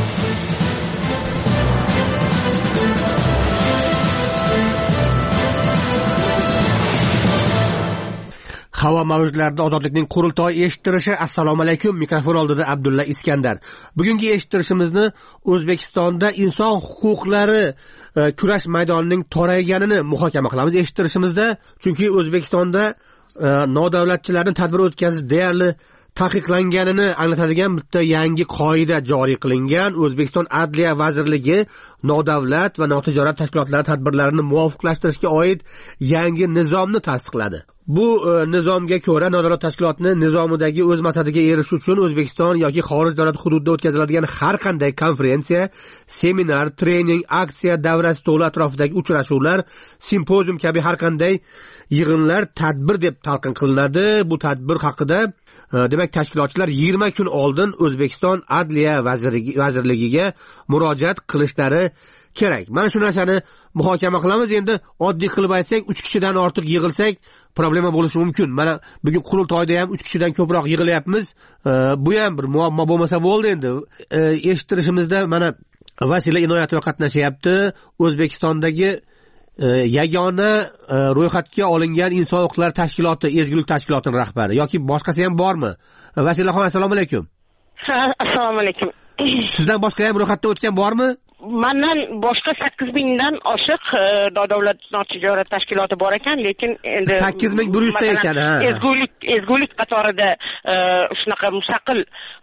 Havo mavjudlarida ozodlikning qurultoyi eshittirishi. Assalomu alaykum. Mikrofon oldida Abdulla Iskandar. Bugungi eshittirishimizni O'zbekistonda inson huquqlari kurash maydonining torayganini muhokama qilamiz eshittirishimizda. Chunki O'zbekistonda nodavlatchilarning tadbir o'tkazish deyarli taqiqlanganini anglatadigan bitta yangi qoida joriy qilingan. O'zbekiston Adliya vazirligi nodavlat va notijorat tashkilotlari tadbirlarini muvofiqlashtirishga oid yangi nizomni tasdiqladi. Bu nizomga ko'ra nodavlat tashkilotni nizomidagi o'z maqsadiga erishish uchun O'zbekiston yoki xorij davlat hududida o'tkaziladigan har qanday konferensiya, seminar, trening, aksiya, davra stoli atrofidagi uchrashuvlar, simpozium kabi har qanday yig'inlar tadbir deb talqin qilinadi. Bu tadbir haqida demak tashkilotchilar 20 kun oldin O'zbekiston Adliya vazirligiga murojaat qilishlari kerak. Mana shu narsani muhokama qilamiz. Endi oddiy qilib aytsak, 3 kishidan ortiq yig'ilsak problema bo'lishi mumkin. Mana bugun qurultoyda ham 3 kishidan ko'proq yig'ilyapmiz. Bu ham bir muammo bo'lmasa bo'ldi endi. Eshittirishimizda mana Vasila Inoyatova qatnashyapti. O'zbekistondagi yagona ro'yxatga olingan inson huquqlari tashkiloti, ezgulik tashkilotining rahbari yoki boshqasi ham bormi? Vasilaxon, assalomu alaykum. Assalomu alaykum. Sizdan boshqa ham ro'yxatda o'tgan bormi? Mendan boshqa 8,000 dan oshiq nodavlat notijorat tashkiloti bor ekan, lekin endi 8,100 ta ekan, ha. Ezgulik qatorida shunaqa mustaqil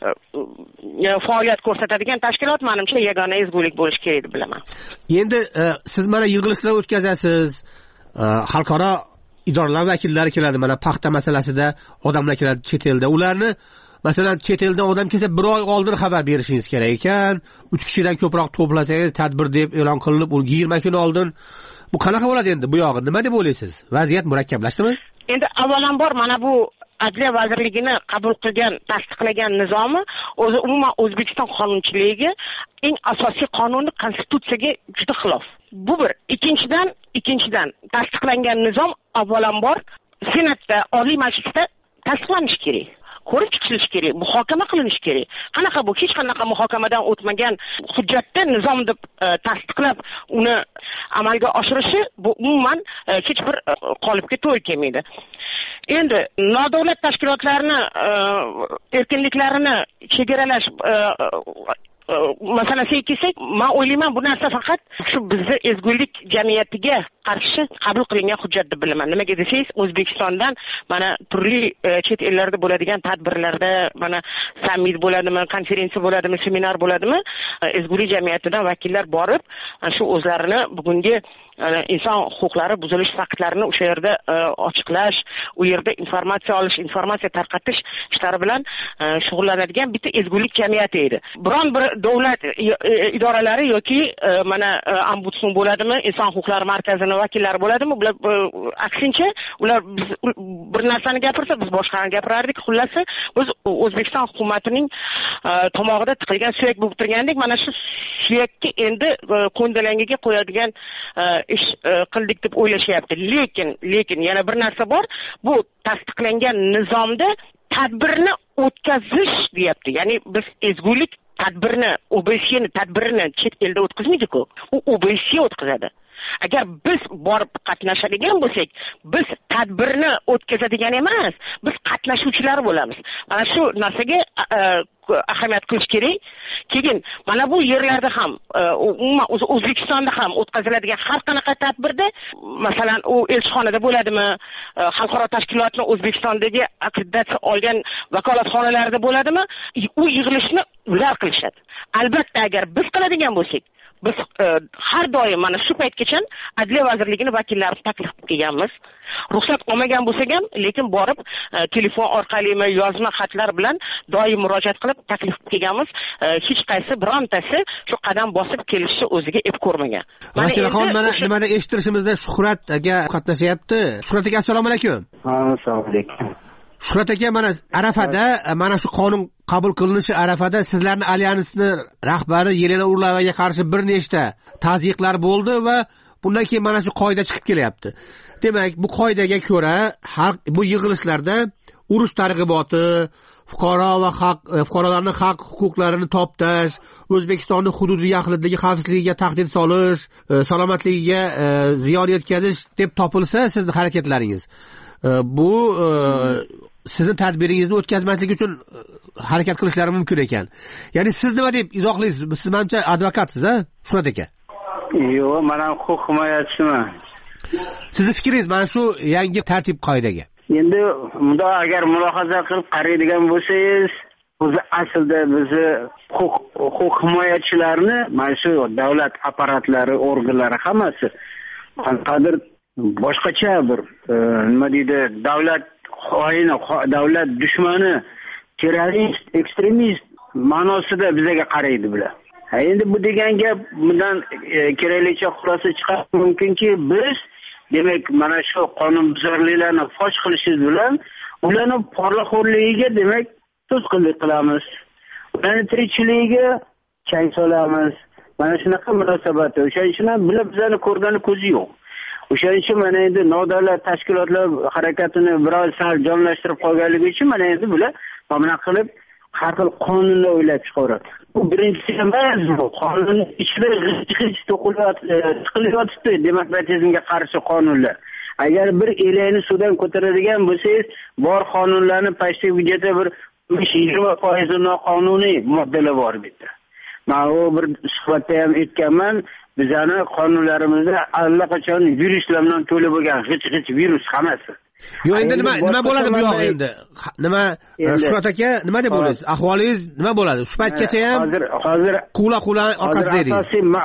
faoliyat ko'rsatadigan tashkilot menimcha yagona ezgulik bo'lishi kerak deb bilaman. Endi siz mana yig'ilishlar o'tkazasiz, xalqaro idoralar vakillari keladi, mana paxta masalasida odamlar keladi chet elda. Ularni masalan chet eldan odam kelsa 1 oy oldin xabar berishingiz kerak ekan. 3 kishidan ko'proq to'plasangiz tadbir deb e'lon qilinib, 20 kun oldin. Bu qanaqa bo'ladi endi bu yog'i? Nima deb o'ylaysiz? Vaziyat murakkablashdimi? Endi avvalambor mana bu Adliya vazirligini qabul qilgan, tasdiqlagan nizomi o'zi umuman O'zbekiston qonunchiligiga, eng asosiy qonunni, konstitutsiyaga juda xilof. Bu bir. Ikkinchidan tasdiqlangan nizom avvalambor Senatda, Oliy Majlisda tasdiqlanishi kerak. Ko'rib chiqilishi kerak, muhokama qilinishi kerak. Qanaqa bu hech qanaqa muhokamadan o'tmagan hujjatni nizom deb tasdiqlab uni amalga oshirishi bu umuman hech bir qolipga to'g'ri kelmaydi. Endi nodavlat tashkilotlarini erkinliklarini chegaralash masalasiga kelsak, men o'ylayman bu narsa faqat shu bizni ezgulik jamiyatiga qarshi qabul qilingan hujjat deb bilaman. Nimaga desangiz, O'zbekistondan mana turli chet ellarda bo'ladigan tadbirlarda, mana sammit bo'ladimi, konferensiya bo'ladimi, seminar bo'ladimi, ezgulik jamiyatidan vakillar borib, shu o'zlarini bugungi inson huquqlari buzilish faktlarini o'sha yerda ochiqlash, u yerda informatsiya olish, informatsiya tarqatish ishlari bilan shug'ullanadigan bitta ezgulik jamiyati edi. Biron bir davlat idoralari yoki mana ombudsman bo'ladimi, inson huquqlari markazining vakillari bo'ladimi, bular aksincha ular bir narsani gapirsa biz boshqani gapirardik. Xullas, biz O'zbekiston hukumatining tomog'ida tiqilgan suyak bo'lib turgandik. Mana shu suyakka endi ko'ndalangiga qo'yadigan ish qildik deb o'ylashyapti. Lekin yana bir narsa bor. Bu tasdiqlangan nizomda tadbirni o'tkazish deyapti. Ya'ni biz ezgulik tadbirni, OBSEni tadbirini chet elda o'tkazmaydi-ku. U OBSE o'tkazadi. Agar biz borib qatnashadigan bo'lsak, biz tadbirni o'tkazadigan emas, biz qatnashuvchilar bo'lamiz. Mana shu narsaga ahamiyat qilish kerak. Keyin mana bu yerlarda ham, umuman O'zbekistonda ham o'tkaziladigan har qanaqa tadbirda, masalan, u elchixonada bo'ladimi, xalqaro tashkilotning O'zbekistondagi akkreditatsiya olgan vakolatxonalarida bo'ladimi, u yig'ilishni ular qilishadi. Albatta, agar biz qiladigan bo'lsak, biz har doim mana shu paytgacha Adliya vazirligining vakillarini taklif qilganmiz. Ruxsat olmagan bo'lsak ham, lekin borib telefon orqali yozma xatlar bilan doim murojaat qilib taklif qilganmiz. Hech qaysi birontasi shu qadam bosib kelishni o'ziga ep ko'rmagan. Vasilaxon, mana nimada eshittirishimizda Shuhrat aka qatnashyapti. Shuhrat aka, assalomu alaykum. Assalomu alaykum. Shuhrat aka, mana Arafada, mana shu qonun qabul qilinishi arafada sizlarning alyansni rahbari Yelena Urlavaga qarshi bir nechta tazyiqlar bo'ldi va bundan keyin mana shu qoida chiqib kelyapti. Demak, bu qoidaga ko'ra bu yig'ilishlarda urush targ'iboti, fuqarolarning haq huquqlarini toptash, O'zbekistonning hududiy yaqinligi xavfsizligiga tahdid solish, salomatligiga ziyon yetkazish deb topilsa sizning harakatlaringiz, bu sizning tadbiringizni o'tkazmaslik uchun harakat qilishlari mumkin ekan. Ya'ni siz nima deb izohlaysiz? Siz menimcha advokatsiz, a? Shuhrat aka. Yo'q, men ham huquq himoyachiman. Sizning fikringiz mana shu yangi tartib qoidaga? Endi bunda agar mulohaza qilib qaraydigan bo'lsangiz, o'zi aslida bizni huquq himoyachilarni mana shu davlat apparatlari, organlari hammasi qanaqadir boshqacha bir nima deydi, davlat xoini, davlat dushmani, terrorist, ekstremist ma'nosida bizga qaraydi bular. Endi bu degan gap bundan keraklicha xulosa chiqarish mumkinki, biz demak mana shu qonunbuzarliklarni fosh qilishimiz bilan ularni poraxo'rligiga demak to'sqinlik qilamiz. Ularni tirikchiligiga chang solamiz. Mana shunaqa munosabati. O'shaning uchun ham bizlarni ko'rgani ko'zi yo'q. O'shaning uchun mana endi nodavlat tashkilotlar harakatini biroz sal jonlashtirib qolganligi uchun mana endi bular mana qilib har xil qonunni o'ylab chiqaradi. Bu birinchisi emas, bu qonun ichida g'ij tiqilyotibdi demokratizmga qarshi qonunlar. Agar bir elakni suvdan ko'taradigan bo'lsangiz, bor qonunlarni pastga budjetda bir 20% noqonuniy moddalar bor bu yerda. Men u bir suhbatda ham aytganman, bizani qonunlarimizda allaqachon viruslar bilan to'la bo'lgan g'ij virus hammasi. Yo'q, endi nima bo'ladi bu yoq endi? Nima Shuhrat aka, nima deb o'ylaysiz? Ahvolingiz nima bo'ladi? Shu paytgacha ham hozir qula orqasida edingiz.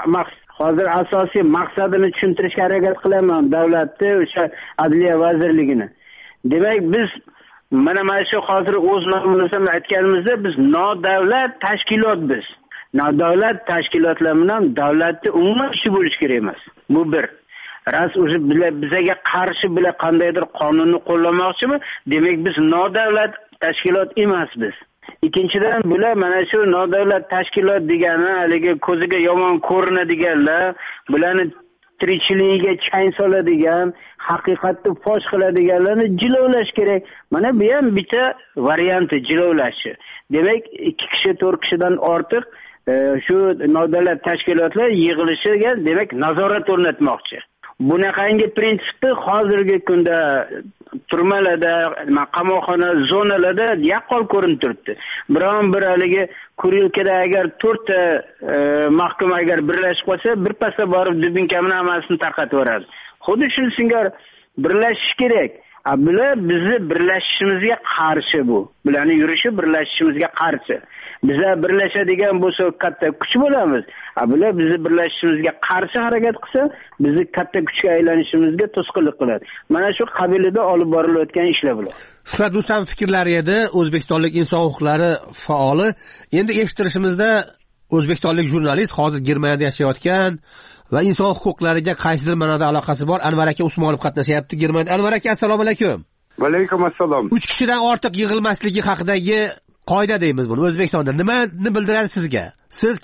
Hozir asosiy maqsadini tushuntirishga harakat qilaman davlatni, o'sha Adliya vazirligini. Demak, biz mana shu hozir o'z nomimizda aytganimizda biz nodavlat tashkilot biz. Nodavlat tashkilotlar bilan davlatni umuman ishi bo'lish kerak emas. Bu bir. Ras o'zi bizga qarshi bilan qandaydir qonunni qo'llamoqchimi? Demak, biz nodavlat tashkilot emas biz. Ikkinchidan, bular mana shu nodavlat tashkilot degani haligi ko'ziga yomon ko'rinadiganlar, bularni tirikchiligiga chang soladigan, haqiqatni fosh qiladiganlarni jilovlash kerak. Mana bu ham bitta varianti jilovlashi. Demak, 2 kishi 4 kishidan ortiq shu nodavlat tashkilotlar yig'ilishiga demak nazorat o'rnatmoqchi. Bunaqangi prinsipni hozirgi kunda turmalarda, qamoqxona zonalarda yaqqol ko'rinib turibdi. Biron bir haligi kurilkada agar 4 ta mahkum agar birlashib qolsa, birpasda borib dubinkamni hammasini tarqatib yuboradi. Xuddi shuni singari birlashish kerak. Bular bizni birlashishimizga qarshi bu. Bularning yurishi birlashishimizga qarshi. Bizlar birlashadigan bo'lsak katta kuch bo'lamiz. Bular bizni birlashishimizga qarshi harakat qilsa, bizni katta kuchga aylanishimizga to'sqinlik qiladi. Mana shu qabilida olib borilayotgan ishlar bular. Shuhrat Rustam fikrlari edi, O'zbekistonlik inson huquqlari faoli. Endi eshittirishimizda o'zbekistonlik jurnalist hozir Germaniyada yashayotgan va inson huquqlariga qaysidir ma'noda aloqasi bor Anvar aka Usmonov qatnashyapti Germaniyada. Anvar aka, assalomu alaykum. Va alaykum assalom. 3 kishidan ortiq yig'ilmasligi haqidagi qoida deymiz buni O'zbekistonda. Nimani bildiradi sizga? Siz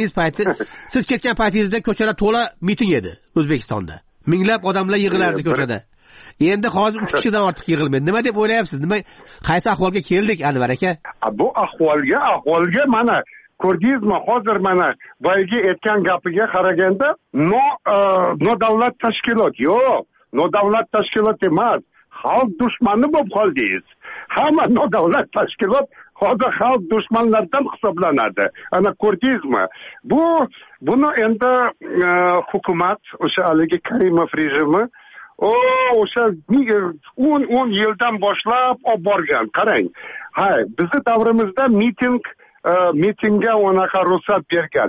ketgan paytingizda ko'chalar to'la miting edi O'zbekistonda. Minglab odamlar yig'ilardi ko'chada. Endi hozir 3 kishidan ortiq yig'ilmaydi. Nima deb o'ylayapsiz? Qaysi ahvolga keldik Anvar aka? Bu ahvolga mana ko'rdingizmi hozir mana boyagi aytgan gapiga qaraganda nodavlat tashkilot yo'q, nodavlat tashkilot emas, xalq dushmani bo'lib qoldingiz. Hamma nodavlat tashkilot hozir xalq dushmanlaridan hisoblanadi. Ana ko'rdingizmi? Buni endi hukumat o'sha haligi Karimov rejimi o'sha 10 yildan boshlab olib borgan. Qarang. Bizni davrimizda mitingga unaqa ruxsat bergan,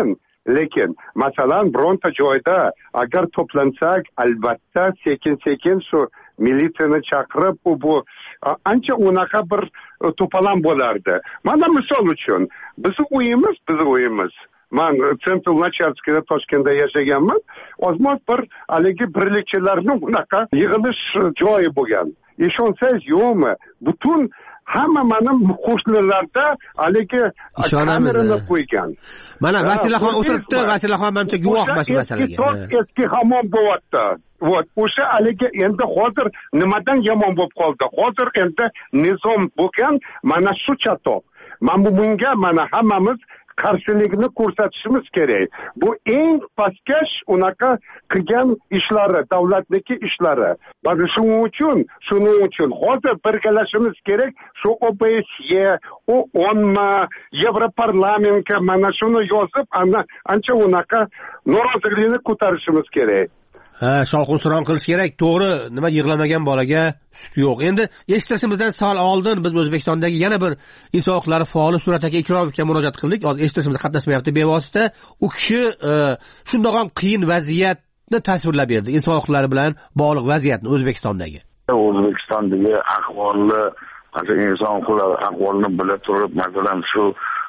lekin masalan bironta joyda agar to'plansak, albatta sekin shu militsiyani chaqirib bu ancha unaqa bir to'polon bo'lardi. Mana misol uchun bizni uyimiz man Central Nachalskida Toshkentda yashaganman. Ozmoz bir haligi birlikchalarning unaqa yig'ilish joyi bo'lgan. Ishonsangiz yo'qmi? Butun hamma mana qo'shnilarda haligi kamerani qo'ygan. Mana Vasilaxon o'tiribdi, Vasilaxon menimcha guvoh masalaga. Eski hamon bo'lyapti. O'sha haligi endi hozir nimadan yomon bo'lib qoldi? Hozir endi nizom bo'lgan, mana shu chatoq. Mana bunga mana hammamiz qarshilikni ko'rsatishimiz kerak. Bu eng pastkash unaqa qilgan ishlari, davlatniki ishlari. Ba'zi shuning uchun hozir birgalashimiz kerak. Shu OBSE, OONmi, Yevroparlamentga mana shuni yozib, ancha unaqa norozilikni ko'tarishimiz kerak. Shovqin-suron qilish kerak. To'g'ri, nima yig'lamagan bolaga sut yo'q. Endi eshitishimizdan sal oldin biz O'zbekistondagi yana bir inson huquqlari faoli Surat aka Ikromovga murojaat qildik. Hozir eshitishimizda qatnashmayapti bevosita. U kishi shundoq ham qiyin vaziyatni tasvirlab berdi. Inson huquqlari bilan bog'liq vaziyatni O'zbekistondagi. O'zbekistondagi ahvolni, inson huquqlari ahvolini bila turib, masalan shu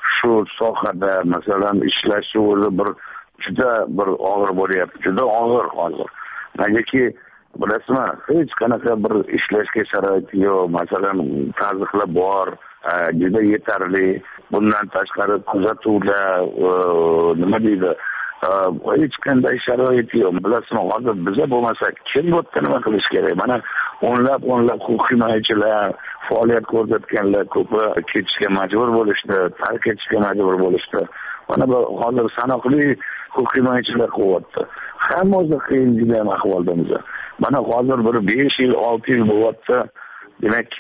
sohada masalan ishlash o'zi juda bir og'ir bo'lyapti. Juda og'ir hozir. Negaki bilasizmi, hech qanaqa bir ishlashga sharoit yo'q. Masalan, tazyiqlar bor, juda yetarli. Bundan tashqari kuzatuvlar, nima deydi, hech qanday sharoit yo'q. Bilasizmi, hozir biza bo'lmasak, kim bu yerda nima qilish kerak? Mana o'nlab huquq himoyachilar, faoliyat ko'rsatganlar ko'pi ketishga majbur bo'lishdi, tark etishga majbur bo'lishdi. Mana bu hozir sanoqli huquq himoyachilar qilyapti. Hamma o'zi qiyin degan ahvoldamiz. Mana hozir bir 5 yil, 6 yil bo'lyapti. Demak,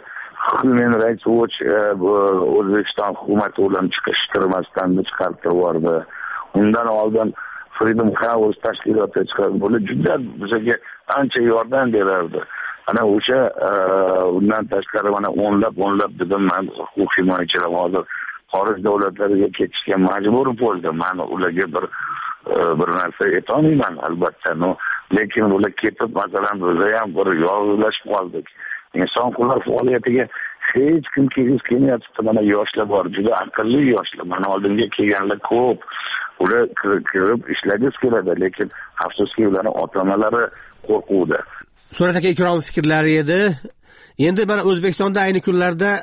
Human Rights Watch O'zbekiston hukumati bilan chiqishtirmasdan chiqarib yubordi. Undan oldin Freedom House tashkiloti chiqarib, bular juda bizga ancha yordam berardi. Ana o'sha undan tashqari mana o'nlab dedim men huquq himoyachilar hozir xorij davlatlariga ketishga majbur bo'ldi. Men ularga bir narsa aytolmayman albatta, lekin ular ketib masalan biz ham bir yolg'izlashib qoldik. Inson huquqlari faoliyatiga hech kim kelmayapti. Mana yoshlar bor, juda aqlli yoshlar. Mana oldinga kelganlar ko'p. Ular kirib ishlagisi keladi, lekin afsuski ularning ota-onalari qo'rquvda. Surat aka Ikromov fikrlari edi. Endi mana O'zbekistonda ayni kunlarda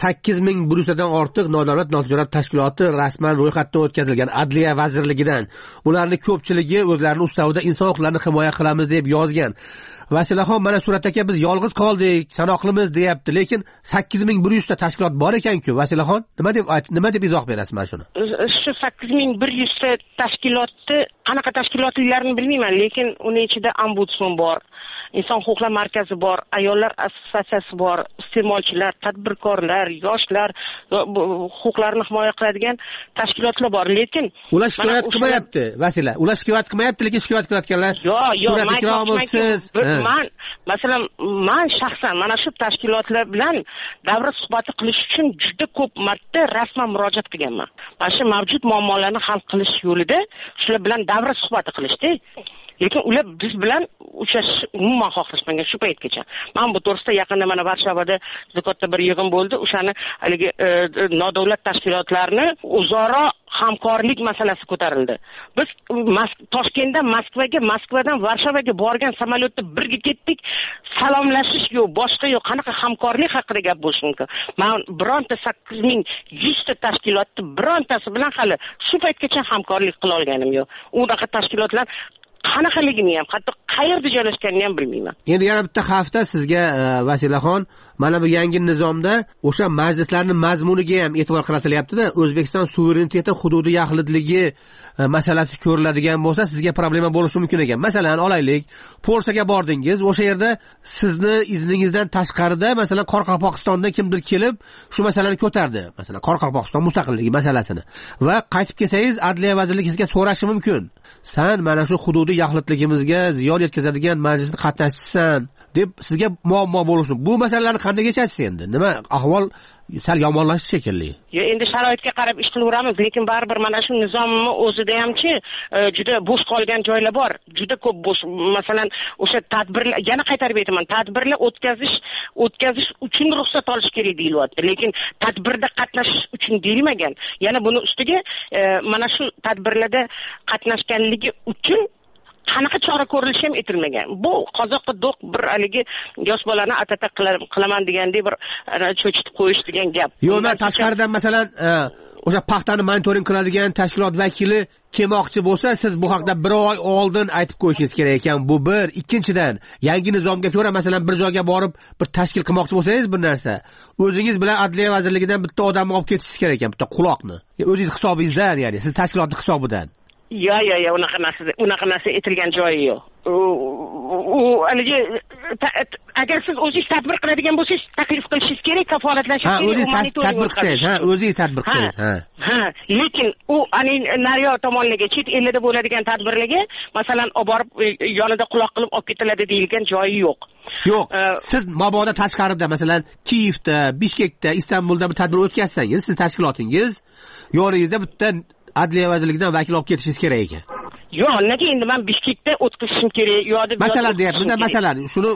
8100 dan ortiq nodavlat notijorat tashkiloti rasman ro'yxatdan o'tkazilgan Adliya vazirligidan. Ularning ko'pchiligi o'zlarining ustavida inson huquqlarini himoya qilamiz deb yozgan. Vasilaxon, mana Surat aka biz yolg'iz qoldik, sanoqlimiz deyapti, lekin 8100 ta tashkilot bor ekan-ku. Vasilaxon, nima deb izoh berasiz mana shuni? Shu 8100 ta tashkilotni qanaqa tashkilotliklarini bilmayman, lekin uning ichida ombudsman bor, inson huquqlari markazi bor, ayollar assotsiatsiyasi bor, iste'molchilar, tadbirkorlar, yoshlar huquqlarini himoya qiladigan tashkilotlar bor, lekin ular shikoyat qilmayapti, Vasila. Ular shikoyat qilmayapti, lekin shikoyat qilayotganlar yo'q, masalan, men shaxsan mana shu tashkilotlar bilan davra suhbati qilish uchun juda ko'p marta rasman murojaat qilganman. Mana shu mavjud muammolarni hal qilish yo'lida shular bilan davra suhbati qilishdi. Lekin ular biz bilan uchrashish umuman xohlashmagan shu paytgacha. Men bu to'g'risida yaqinda mana Varshavada juda katta bir yig'in bo'ldi. O'shani haligi nodavlat tashkilotlarni o'zaro hamkorlik masalasi ko'tarildi. Biz Toshkentdan Moskvadan Varshavaga borgan samolyotda birga ketdik. Salomlashish yo'q, boshqa yo'q. Qanaqa hamkorlik haqida gap bo'lishi mumkin? Men bironta 8100 ta tashkilotni birontasi bilan hali shu paytgacha hamkorlik qila olganim yo'q. Unaqa tashkilotlar qanaqaligini ham, hatto qayerda joylashganini ham bilmayman. Endi yana bitta xavfda sizga Vasilaxon, mana bu yangi nizomda o'sha majlislarning mazmuniga ham e'tibor qaratilyapti-da, O'zbekiston suvereniteti hududi yaxlitligi masalasi ko'riladigan bo'lsa, sizga problema bo'lishi mumkin ekan. Masalan, olaylik, Polshaga bordingiz, o'sha yerda sizni izningizdan tashqarida, masalan, Qoraqalpog'istondan kimdir kelib, shu masalani ko'tardi. Masalan, Qoraqalpog'iston mustaqilligi masalasini. Va qaytib kelsangiz, Adliya vazirligi sizga so'rashi mumkin. Sen mana shu hududiy yaxlitligimizga ziyon yetkazadigan majlisda qatnashchisan deb sizga muammo bo'lishi. Bu masalalarni qanday kechasiz endi? Nima ahvol sal yomonlashdi shekilli. Endi sharoitga qarab ish qilaveramiz, lekin baribir mana shu nizomni o'zida hamchi juda bo'sh qolgan joylar bor. Juda ko'p bo'sh. Masalan, o'sha tadbirlar, yana qaytarib aytaman, tadbirlar o'tkazish uchun ruxsat olish kerak deyilyapti, lekin tadbirda qatnashish uchun deyilmagan. Yana buni ustiga mana shu tadbirlarda qatnashganligi uchun qanaqa chora ko'rilishi ham aytilmagan. Bu qozoqqa do'q bir haligi yosh bolani atata qilaman degandek bir cho'chitib qo'yish degan gap. Yo'q, men tashqaridan masalan o'sha paxtani monitoring qiladigan tashkilot vakili kelmoqchi bo'lsa, siz bu haqda bir oy oldin aytib qo'yishingiz kerak ekan. Bu bir. Ikkinchidan, yangi nizomga ko'ra masalan bir joyga borib bir tashkil qilmoqchi bo'lsangiz bir narsa, o'zingiz bilan Adliya vazirligidan bitta odamni olib ketishingiz kerak ekan, bitta quloqni. O'zingiz hisobingizdan, ya'ni siz tashkilotning hisobidan. Yo, unaqa narsa aytilgan joyi yo'q. U haligi agar siz o'zingiz tadbir qiladigan bo'lsangiz, taklif qilishingiz kerak, kafolatlashingiz kerak. O'zingiz tadbir qilsangiz, o'zingiz tadbir qilsangiz, lekin u naryo tomonlarga, chet ellarda bo'ladigan tadbirlarga, masalan, olib borib yonida quloq qilib olib ketiladi deyilgan joyi yo'q. Yo'q. Siz mabodo tashqarida, masalan, Kiyevda, Bishkekda, Istanbulda bir tadbir o'tkazsangiz, siz tashkilotingiz yoningizda bitta Adliya vazirligidan vakil olib ketishingiz kerak ekan. Yo'q, nega endi men Bishkekda o'tkazishim kerak, yo'q deb. Masalan deyapmiz, masalan, shuni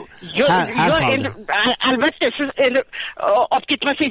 endi albatta siz endi olib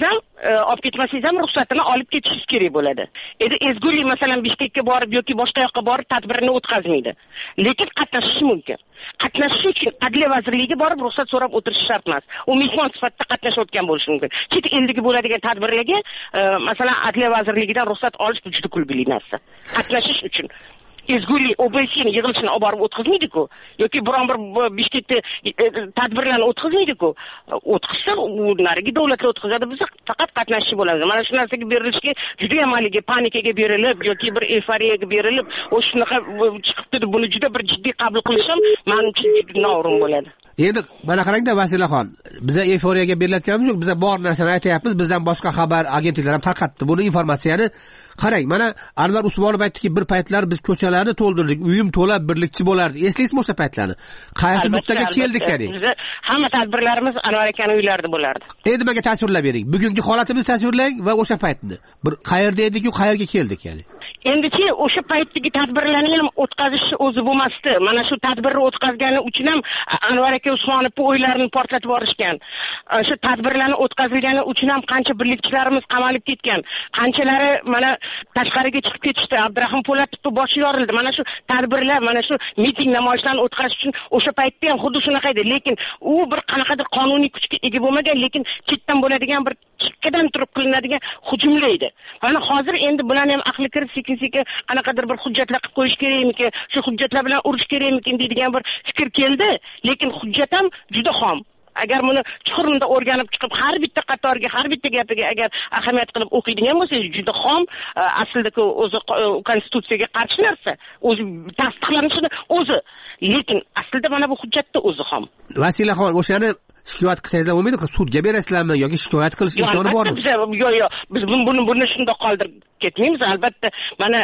ketmasangiz ham ruxsatini olib ketishingiz kerak bo'ladi. Endi ezgulik masalan Bishkekka borib yoki boshqa yoqqa borib tadbirni o'tkazmaydi. Lekin qatnashishi mumkin. Qatnashish uchun Adliya vazirligiga borib ruxsat so'rab o'tirish shart emas. U mehmon sifatida qatnashayotgan bo'lishi mumkin. Chet eldagi bo'ladigan tadbirlarga masalan Adliya vazirligidan ruxsat olish bu juda kulgili narsa. Qatnashish uchun ezgulik OBSni yig'ilishini olib borib o'tkazmaydi-ku, yoki biron bir Bishkekda tadbirlarni o'tkazmaydi-ku. O'tkazsa, u narigi davlatlar o'tkazadi, biz faqat qatnashchi bo'lamiz. Mana shu narsaga berilishga juda ham haligi panikaga berilib yoki bir euforiyaga berilib, shunaqa chiqibdi, buni juda bir jiddiy qabul qilishim men uchun juda noo'rin bo'ladi. Endi mana qarangda Vasilaxon, biz euforiyaga berilayotganimiz yo'q, biz bor narsani aytayapmiz, bizdan boshqa xabar agentliklari ham tarqatdi buni informatsiyani. Qarang, mana Anvar Usmonov aytdiki, bir paytlar biz ko'chalarni to'ldirdik, uyim to'la birlikchi bo'lardi. Eslaysizmi o'sha paytlarni? Qaysi nuqtaga keldik ya'ni? Hamma tadbirlarimiz Anvar akaning uylarida bo'lardi. Endi menga tasvirlab bering. Bugungi holatimizni tasvirlang va o'sha paytni. Bir qayerda edik-ku, qayerga keldik ya'ni? Endichi o'sha paytdagi tadbirlarni ham o'tkazishni o'zi bo'lmasdi. Mana shu tadbirni o'tkazgani uchun ham Anvar aka Usmonovning o'ylarini portlatib yuborishgan. Shu tadbirlarni o'tkazilgani uchun ham qancha birlikchilarimiz qamalib ketgan. Qanchalari mana tashqariga chiqib ketishdi. Abdurahim Po'latovning boshi yorildi. Mana shu tadbirlar, mana shu miting namoyishlarni o'tkazish uchun o'sha paytda ham xuddi shunaqa edi. Lekin u bir qanaqadir qonuniy kuchga ega bo'lmagan, lekin chetdan bo'ladigan bir chekkadan turib qilinadigan hujumlar edi. Mana hozir endi bularni ham aqli kirib sekin qanaqadir bir hujjatlar qilib qo'yish kerakmi, shu hujjatlar bilan urish kerakmi deydigan bir fikr keldi, lekin hujjat ham juda xom. Agar buni chuqurunda o'rganib chiqib, har bitta qatoriga, har bitta gapiga agar ahamiyat qilib o'qiydigan bo'lsangiz, juda xom, aslida o'zi konstitutsiyaga qarshi narsa, o'zi tasdiqlanishini o'zi, lekin aslida mana bu hujjatda o'zi xom. Vasilaxon, o'shani shikoyat qilsangizlar bo'lmaydi, sudga berasizlarmi yoki shikoyat qilish imkoni bormi? Yo'q, biz buni shundoq qoldirib ketmaymiz. Albatta, mana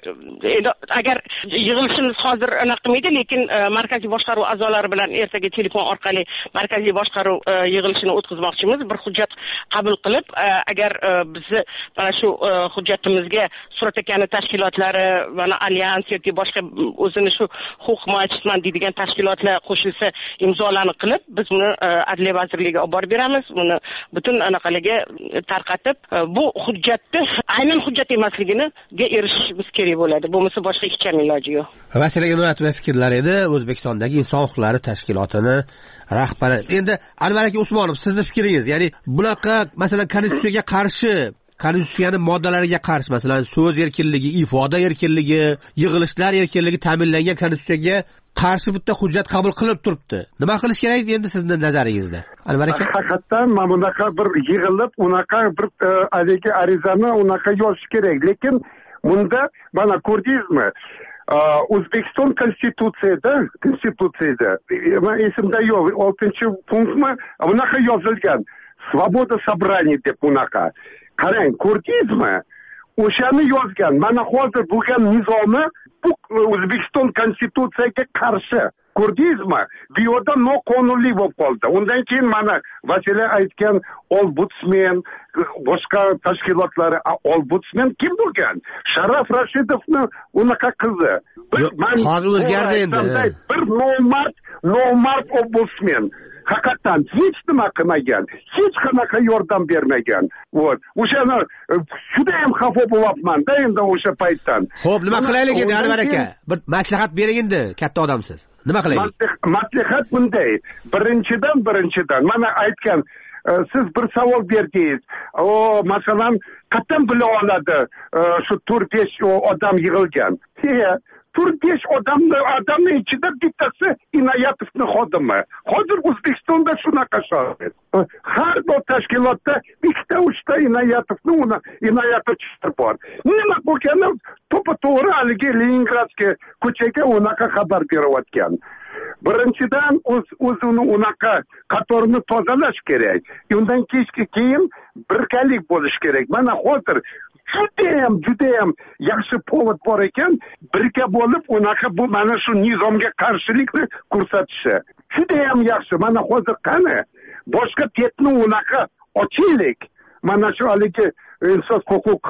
endi agar yig'ilishimiz hozir anaqa qilmaydi, lekin markaziy boshqaruv a'zolari bilan ertaga telefon orqali markaziy boshqaruv yig'ilishini o'tkazmoqchimiz. Bir hujjat qabul qilib, agar bizni mana shu hujjatimizga Surat akani tashkilotlari, mana alyans yoki boshqa o'zini shu huquq himoyachisiman deydigan tashkilotlar qo'shilsa, imzolarni qilib, biz buni Adliya vazirligiga olib borib beramiz. Buni butun anaqalarga tarqatib, bu hujjatni aynan hujjat emasligini erishishimiz kerak bo'ladi. Bo'lmasa boshqa hech qanday iloji yo'q. Vasila Inoyatova fikrlari edi, O'zbekistondagi inson huquqlari tashkilotini rahbari. Endi Anvar aka Usmonov, sizning fikringiz, ya'ni bunaqa masalan konstitutsiyaga qarshi konstitutsiyaning moddalariga qarshi, masalan, so'z erkinligi, ifoda erkinligi, yig'ilishlar erkinligi ta'minlangan konstitutsiyaga qarshi bitta hujjat qabul qilib turibdi. Nima qilish kerak endi sizning nazaringizda? Anvar aka, haqiqatan mana bunaqa bir yig'ilib, unaqa bir haligi arizani unaqa yozish kerak. Lekin bunda mana ko'rdingizmi? O'zbekiston konstitutsiyada men esimda yo'q, 6-punktmi bunaqa yozilgan. Svoboda собраний deb bunaqa. Qarang, ko'rdingizmi? O'shani yozgan. Mana hozir bo'lgan nizomi bu O'zbekiston konstitutsiyaga qarshi. Ko'rdingizmi? Bu yerda noqonuniy bo'lib qoldi. Undan keyin mana Vasiliy aytgan ombudsman, boshqa tashkilotlar, ombudsman kim bo'lgan? Sharaf Rashidovning unaqa qizi. Hozir o'zgardi endi. Bir nomard ombudsman. Haqiqatan hech nima qilmagan, hech qanaqa yordam bermagan. O'shani juda ham xafa bo'lyapman-da endi o'sha paytdan. Xo'p, nima qilaylik endi Anvar aka? Bir maslahat bering endi, katta odamsiz. Nima qilaylik? Maslahat bunday. Birinchidan mana aytgan, siz bir savol berdingiz. Masalan, qatdan bila oladi shu 4-5 odam yig'ilgan. 4-5 odamning ichida bittasi Inoyatovning xodimi. Hozir O'zbekistonda shunaqa sharoit. Har bir tashkilotda 2-3 Inoyatovchilar bor. Nima bo'lgani to'g'ri haligi Leningradskiy ko'chaga unaqa xabar berayotgan. Birinchidan o'zini unaqa qatorini tozalash kerak. Undan keyin birgalik bo'lish kerak. Mana hozir judayam yaxshi povod bor ekan, birga bo'lib unaqa bu mana shu nizomga qarshilikni ko'rsatishi. Judayam yaxshi. Mana hozir qani boshqa betni unaqa ochaylik. Mana shu haligi inson huquq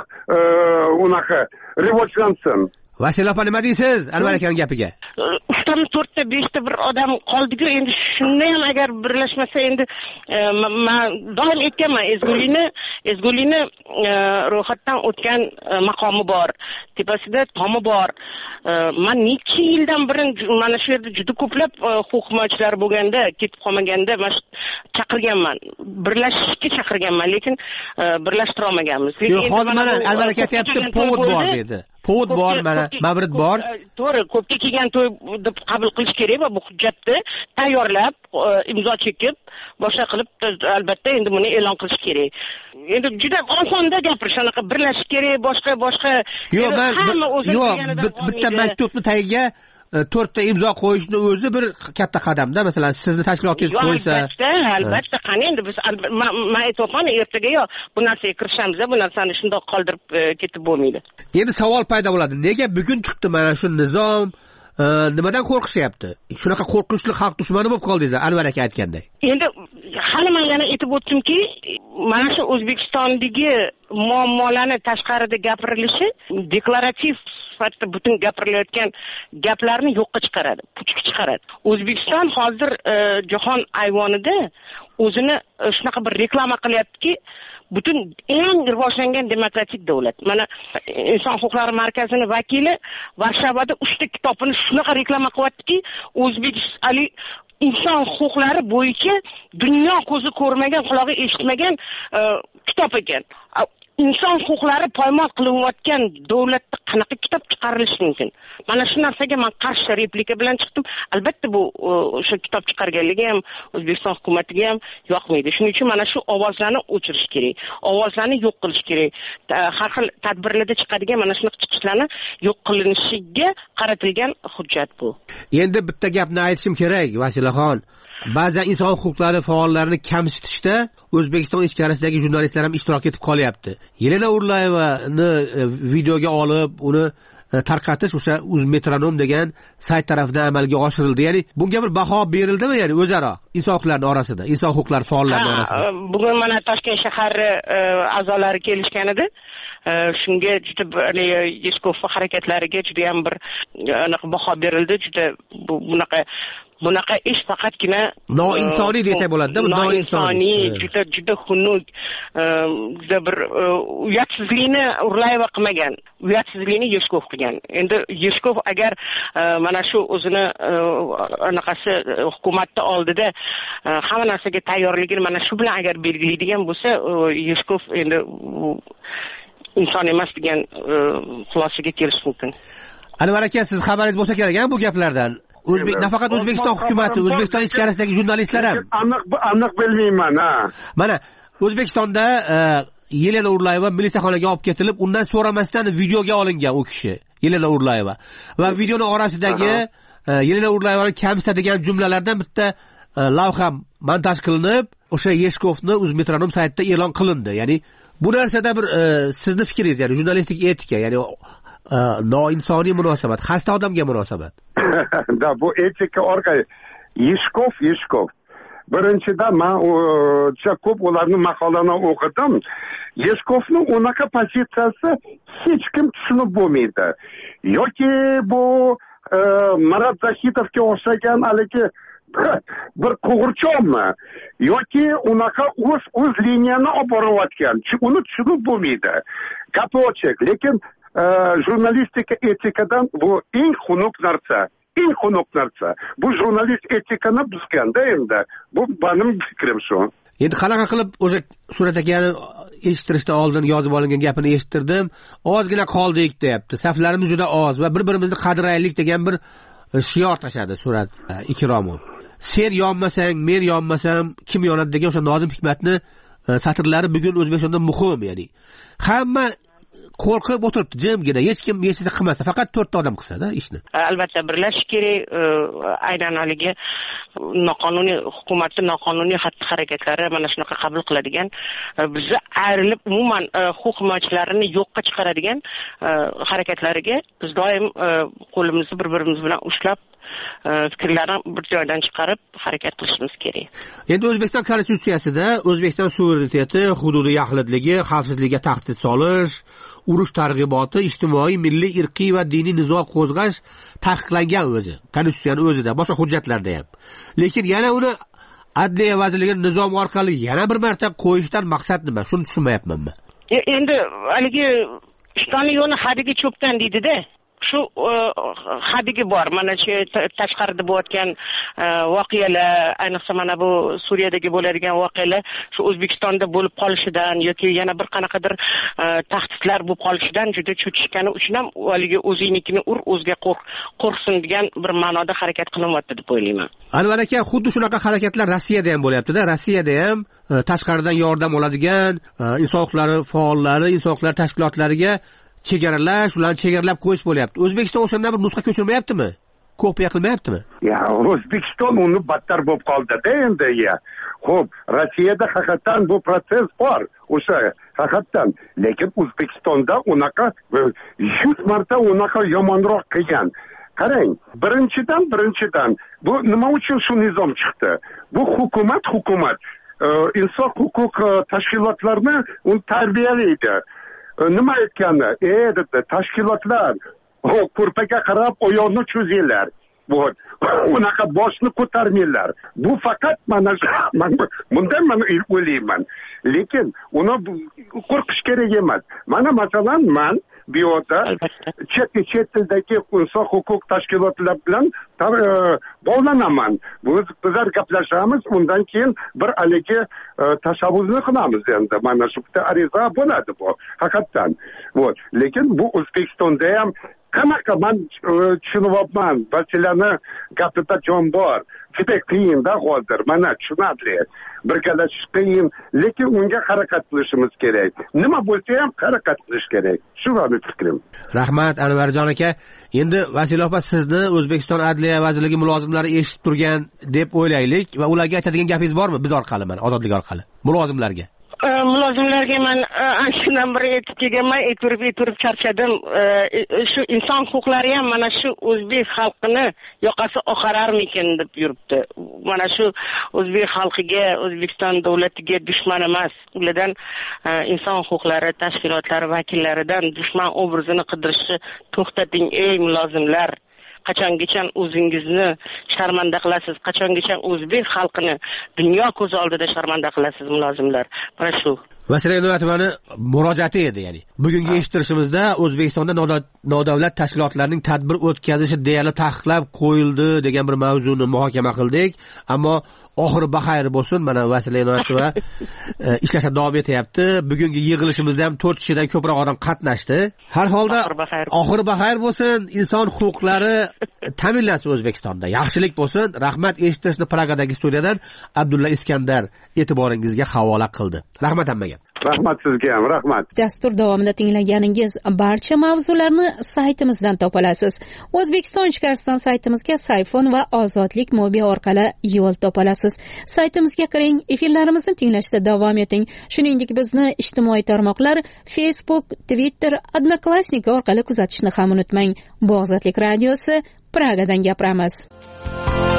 unaqa rivojlansin. Vasila opa, nima deysiz Anvar akaning gapiga? Uchdan 4-5 bir odam qoldi-ku, endi shunda ham agar birlashmasa endi men doim aytganman, ezgulikni ro'yxatdan o'tgan maqomi bor, tepasida tomi bor. Men necha yildan beri mana shu yerda juda ko'plab huquq himoyachilar bo'lganda, ketib qolmaganda men chaqirganman. Birlashishga chaqirganman, lekin birlashtira olmaganmiz. Yo'q, hozir mana Anvar aka aytibdi, povod bor dedi. Povod bor, mana mabrit bor. To'g'ri, ko'pga kelgan to'y deb qabul qilish kerak va bu hujjatni tayyorlab, imzo chekib, boshqa qilib albatta endi buni e'lon qilish kerak. Endi juda osonda gapirish, anaqa birlashish kerak, boshqa. Yo'q, bitta maktubni tagiga 4 ta imzo qo'yishni o'zi bir katta qadamda. Masalan, sizni tashkilotingiz qo'ysa, albatta, qani endi biz men aytayapman, ertaga yo bu narsaga kirishamiz, bu narsani shundoq qoldirib ketib bo'lmaydi. Endi savol paydo bo'ladi. Nega bugun chiqdi mana shu nizom? Nimadan qo'rqishyapti? Shunaqa qo'rqinchli xalq dushmani bo'lib qoldingiz, Anvar aka aytgandek. Endi hali men yana aytib o'tdimki, mana shu O'zbekistondagi muammolarni tashqarida gapirilishi deklarativ sifatida butun gapirilayotgan gaplarni yo'qqa chiqaradi, puchga chiqaradi. O'zbekiston hozir jahon ayvonida o'zini shunaqa bir reklama qilyaptiki, butun eng rivojlangan demokratik davlat. Mana Inson huquqlari markazining vakili Varshavada 3 ta kitobini shunaqa reklama qilyaptiki, O'zbekiston inson huquqlari bo'yicha dunyo ko'zi ko'rmagan, qulog'i eshitmagan kitob ekan. Inson huquqlari poymol qilinayotgan davlatda qanaqa kitob chiqarilishi mumkin? Mana shu narsaga men qarshi replika bilan chiqdim. Albatta bu o'sha kitob chiqarganligi ham O'zbekiston hukumatiga ham yoqmaydi. Shuning uchun mana shu ovozlarni o'chirish kerak. Ovozlarni yo'q qilish kerak. Har xil tadbirlarda chiqadigan mana shunaqa chiqishlarni yo'q qilinishiga qaratilgan hujjat bu. Endi bitta gapni aytishim kerak, Vasilaxon. Ba'zan inson huquqlari faollarini kamsitishda O'zbekiston ichkarisidagi jurnalistlar ham ishtirok etib qolyapti. Yelena Urlayevani videoga olib, uni tarqatish o'sha Uzmetronom degan sayt tomonidan amalga oshirildi. Ya'ni bunga bir baho berildimi, ya'ni o'zaro inson huquqlari orasida, inson huquqlari faollari orasida? Bugun mana Toshkent shahri a'zolari kelishgan edi. Shunga juda Yeskov harakatlariga juda ham bir anaqa baho berildi. Juda bunaqa bunaqa ish faqatgina noinsoniy desak bo'ladida, bu noinsoniy, juda xunuk, juda bir uyatsizlikni Urlayeva qilmagan, uyatsizlikni Yeshkov qilgan. Endi Yeshkov agar mana shu o'zini anaqasi hukumatni oldida hamma narsaga tayyorligini mana shu bilan agar belgilaydigan bo'lsa, Yeshkov endi inson emas degan xulosaga kelish mumkin. Anvar aka, siz xabaringiz bo'lsa kerak bu gaplardan. Nafaqat O'zbekiston hukumati, O'zbekiston ichkarisidagi jurnalistlar ham aniq bilmayman. Mana O'zbekistonda Yelena Urlayeva militsiyaxonaga olib ketilib, undan so'ramasdan videoga olingan u kishi, Yelena Urlayeva. Va videoning orasidagi Yelena Urlayevani kamsitadigan jumlalardan bitta lavha montaj qilinib, o'sha Yeshkovni O'zmetronom saytida e'lon qilindi. Ya'ni bu narsada bir sizni fikringiz, ya'ni jurnalistik etika, ya'ni noinsoniy munosabat, xasta odamga munosabat. Da, bu etika orqali Yeshkov. Birinchidan men juda ko'p ularning maqolalarini o'qidim. Yeshkovning unaqa pozitsiyasi hech kim tushunib bo'lmaydi. Yoki bu Marat Zahitovga o'xshagan haligi bir qo'g'irchoqmi yoki unaqa o'z liniyani olib borayotgan. Uni tushunib bo'lmaydi. Gapi ochiq, lekin jurnalistika etikadan bu eng xunuk narsa. Bu jurnalist etikani buzganda endi. Bu benim fikrim shu. Endi qanaqa qilib o'sha Surat akani eshittirishdan oldin yozib olingan gapini eshittirdim. Ozgina qoldik deyapti. Saflarimiz juda oz va bir-birimizni qadrlaylik degan bir shior tashadi Surat Ikromov. Sen yonmasang, men yonmasam kim yonadi degan o'sha Nozim Hikmatni satrlari bugun O'zbekistonda muhim, ya'ni. Hamma qo'rqib o'tiribdi, jimgina, hech kim hech narsa qilmasa, faqat 4 ta odam qilsa-da ishni. Albatta birlashish kerak, aynan haligi noqonuniy hukumatning noqonuniy xatti-harakatlari mana shunaqa qabul qiladigan, bizni ayrilib umuman huquq himoyachilarini yo'qqa chiqaradigan harakatlariga biz doim qo'limizni bir-birimiz bilan ushlab fikrlarni bir joydan chiqarib harakat qilishimiz kerak. Endi O'zbekiston Konstitutsiyasida O'zbekiston suvereniteti, hududiy yaxlitligi, xavfsizligiga tahdid solish, urush targ'iboti, ijtimoiy, milliy, irqiy va diniy nizo qo'zg'ash taqiqlangan o'zi, Konstitutsiyaning o'zida, boshqa hujjatlarda ham. Lekin yana uni Adliya vazirligining nizom orqali yana bir marta qo'yishdan maqsad nima? Shuni tushunmayapman men. Endi haligi ishtonli yo'lni hadiga cho'pdan deydi-da. Shu hadigi bor. Mana shu tashqarida bo'layotgan voqealar, ayniqsa mana bu Suriyadagi bo'ladigan voqealar shu O'zbekistonda bo'lib qolishidan yoki yana bir qanaqadir tahdidlar bo'lib qolishidan juda cho'chishgani uchun ham haligi o'zingnikini o'zga qo'rqsin degan bir ma'noda harakat qilinyapti deb o'ylayman. Anvar aka, xuddi shunaqa harakatlar Rossiyada ham bo'lyapti-da. Rossiyada ham tashqaridan yordam oladigan inson huquqlari faollari, inson huquqlari tashkilotlariga chegaralash, ularni chegaralab qo'yish bo'lyapti. O'zbekiston o'shandan bir nusxa ko'chirmayaptimi? Kopiya qilmayaptimi? O'zbekiston uni battar bo'lib qoldi-da endi. Xo'p, Rossiyada haqiqatan bu proses bor. O'sha haqiqatan, lekin O'zbekistonda unaqa 100 marta unaqa yomonroq qilgan. Qarang, birinchidan bu nima uchun shu nizom chiqdi? Bu hukumat inson huquq tashkilotlarini uni tarbiyalaydi. Nima aytgani? Dedi, tashkilotlar ko'rpaga qarab oyoqni cho'zinglar. Unaqa boshni ko'tarmanglar. Bu faqat mana bundan men o'ylayman. Lekin uni qo'rqish kerak emas. Mana masalan men bu yerda chet tildagi inson huquq tashkilotlar bilan bog'lanaman. Bizlar gaplashamiz, undan keyin bir haligi tashabbusni qilamiz endi. Mana shu bitta ariza bo'ladi bu. Haqiqatan. Lekin bu O'zbekistonda ham qanaqa men tushunyapman, barchalarni gapida jon bor. Juda qiyin-da hozir. Mana tushunarli. Birgalashish qiyin, lekin unga harakat qilishimiz kerak. Nima bo'lsa ham harakat qilish kerak. Shu mening fikrim. Rahmat Anvarjon aka. Endi Vasila opa, sizni O'zbekiston Adliya vazirligi mulozimlari eshitib turgan deb o'ylaylik va ularga aytadigan gapingiz bormi biz orqali, mana Ozodlik orqali? Mulozimlarga. Mulozimlarga men anchadan beri aytib kelganman, aytib charchadim. Shu inson huquqlari ham mana shu o'zbek xalqini yoqasi oqararmikin deb yuribdi. Mana shu o'zbek xalqiga, O'zbekiston davlatiga dushman emas. Ulardan inson huquqlari tashkilotlari vakillaridan dushman obrazini qidirishni to'xtating ey mulozimlar. qachongacha o'zingizni sharmanda qilasiz, qachongacha o'zbek xalqini dunyo ko'zi oldida sharmanda qilasiz mulozimlar. Mana shu Vasila Inoyatovani murojaati edi, ya'ni bugungi eshittirishimizda O'zbekistonda nodavlat tashkilotlarning tadbir o'tkazishi deyarli taqiqlab qo'yildi degan bir mavzuni muhokama qildik, ammo oxiri baxayr bo'lsin. Mana Vasila Inoyatova ishlashda davom etyapti. Bugungi yig'ilishimizda ham 4 kishidan ko'proq odam qatnashdi. Har holda oxiri baxayr bo'lsin, inson huquqlari ta'minlansin O'zbekistonda. Yaxshilik bo'lsin. Rahmat. Eshittirishni Pragadagi studiyadan Abdulla Iskandar e'tiboringizga havola qildi. Rahmat hammaga. Rahmat sizga ham, rahmat. Dastur davomida tinglaganingiz barcha mavzularni saytimizdan topa olasiz. O'zbekiston Ishkariston saytimizga Sayfon va Ozodlik mobil orqali yo'l topa olasiz. Saytimizga kiring, efirlarimizni tinglashda davom eting. Shuningdek, bizni ijtimoiy tarmoqlar Facebook, Twitter, Odnoklassnik orqali kuzatishni ham unutmang. Bu Ozodlik radiosi, Pragadan gapiramiz.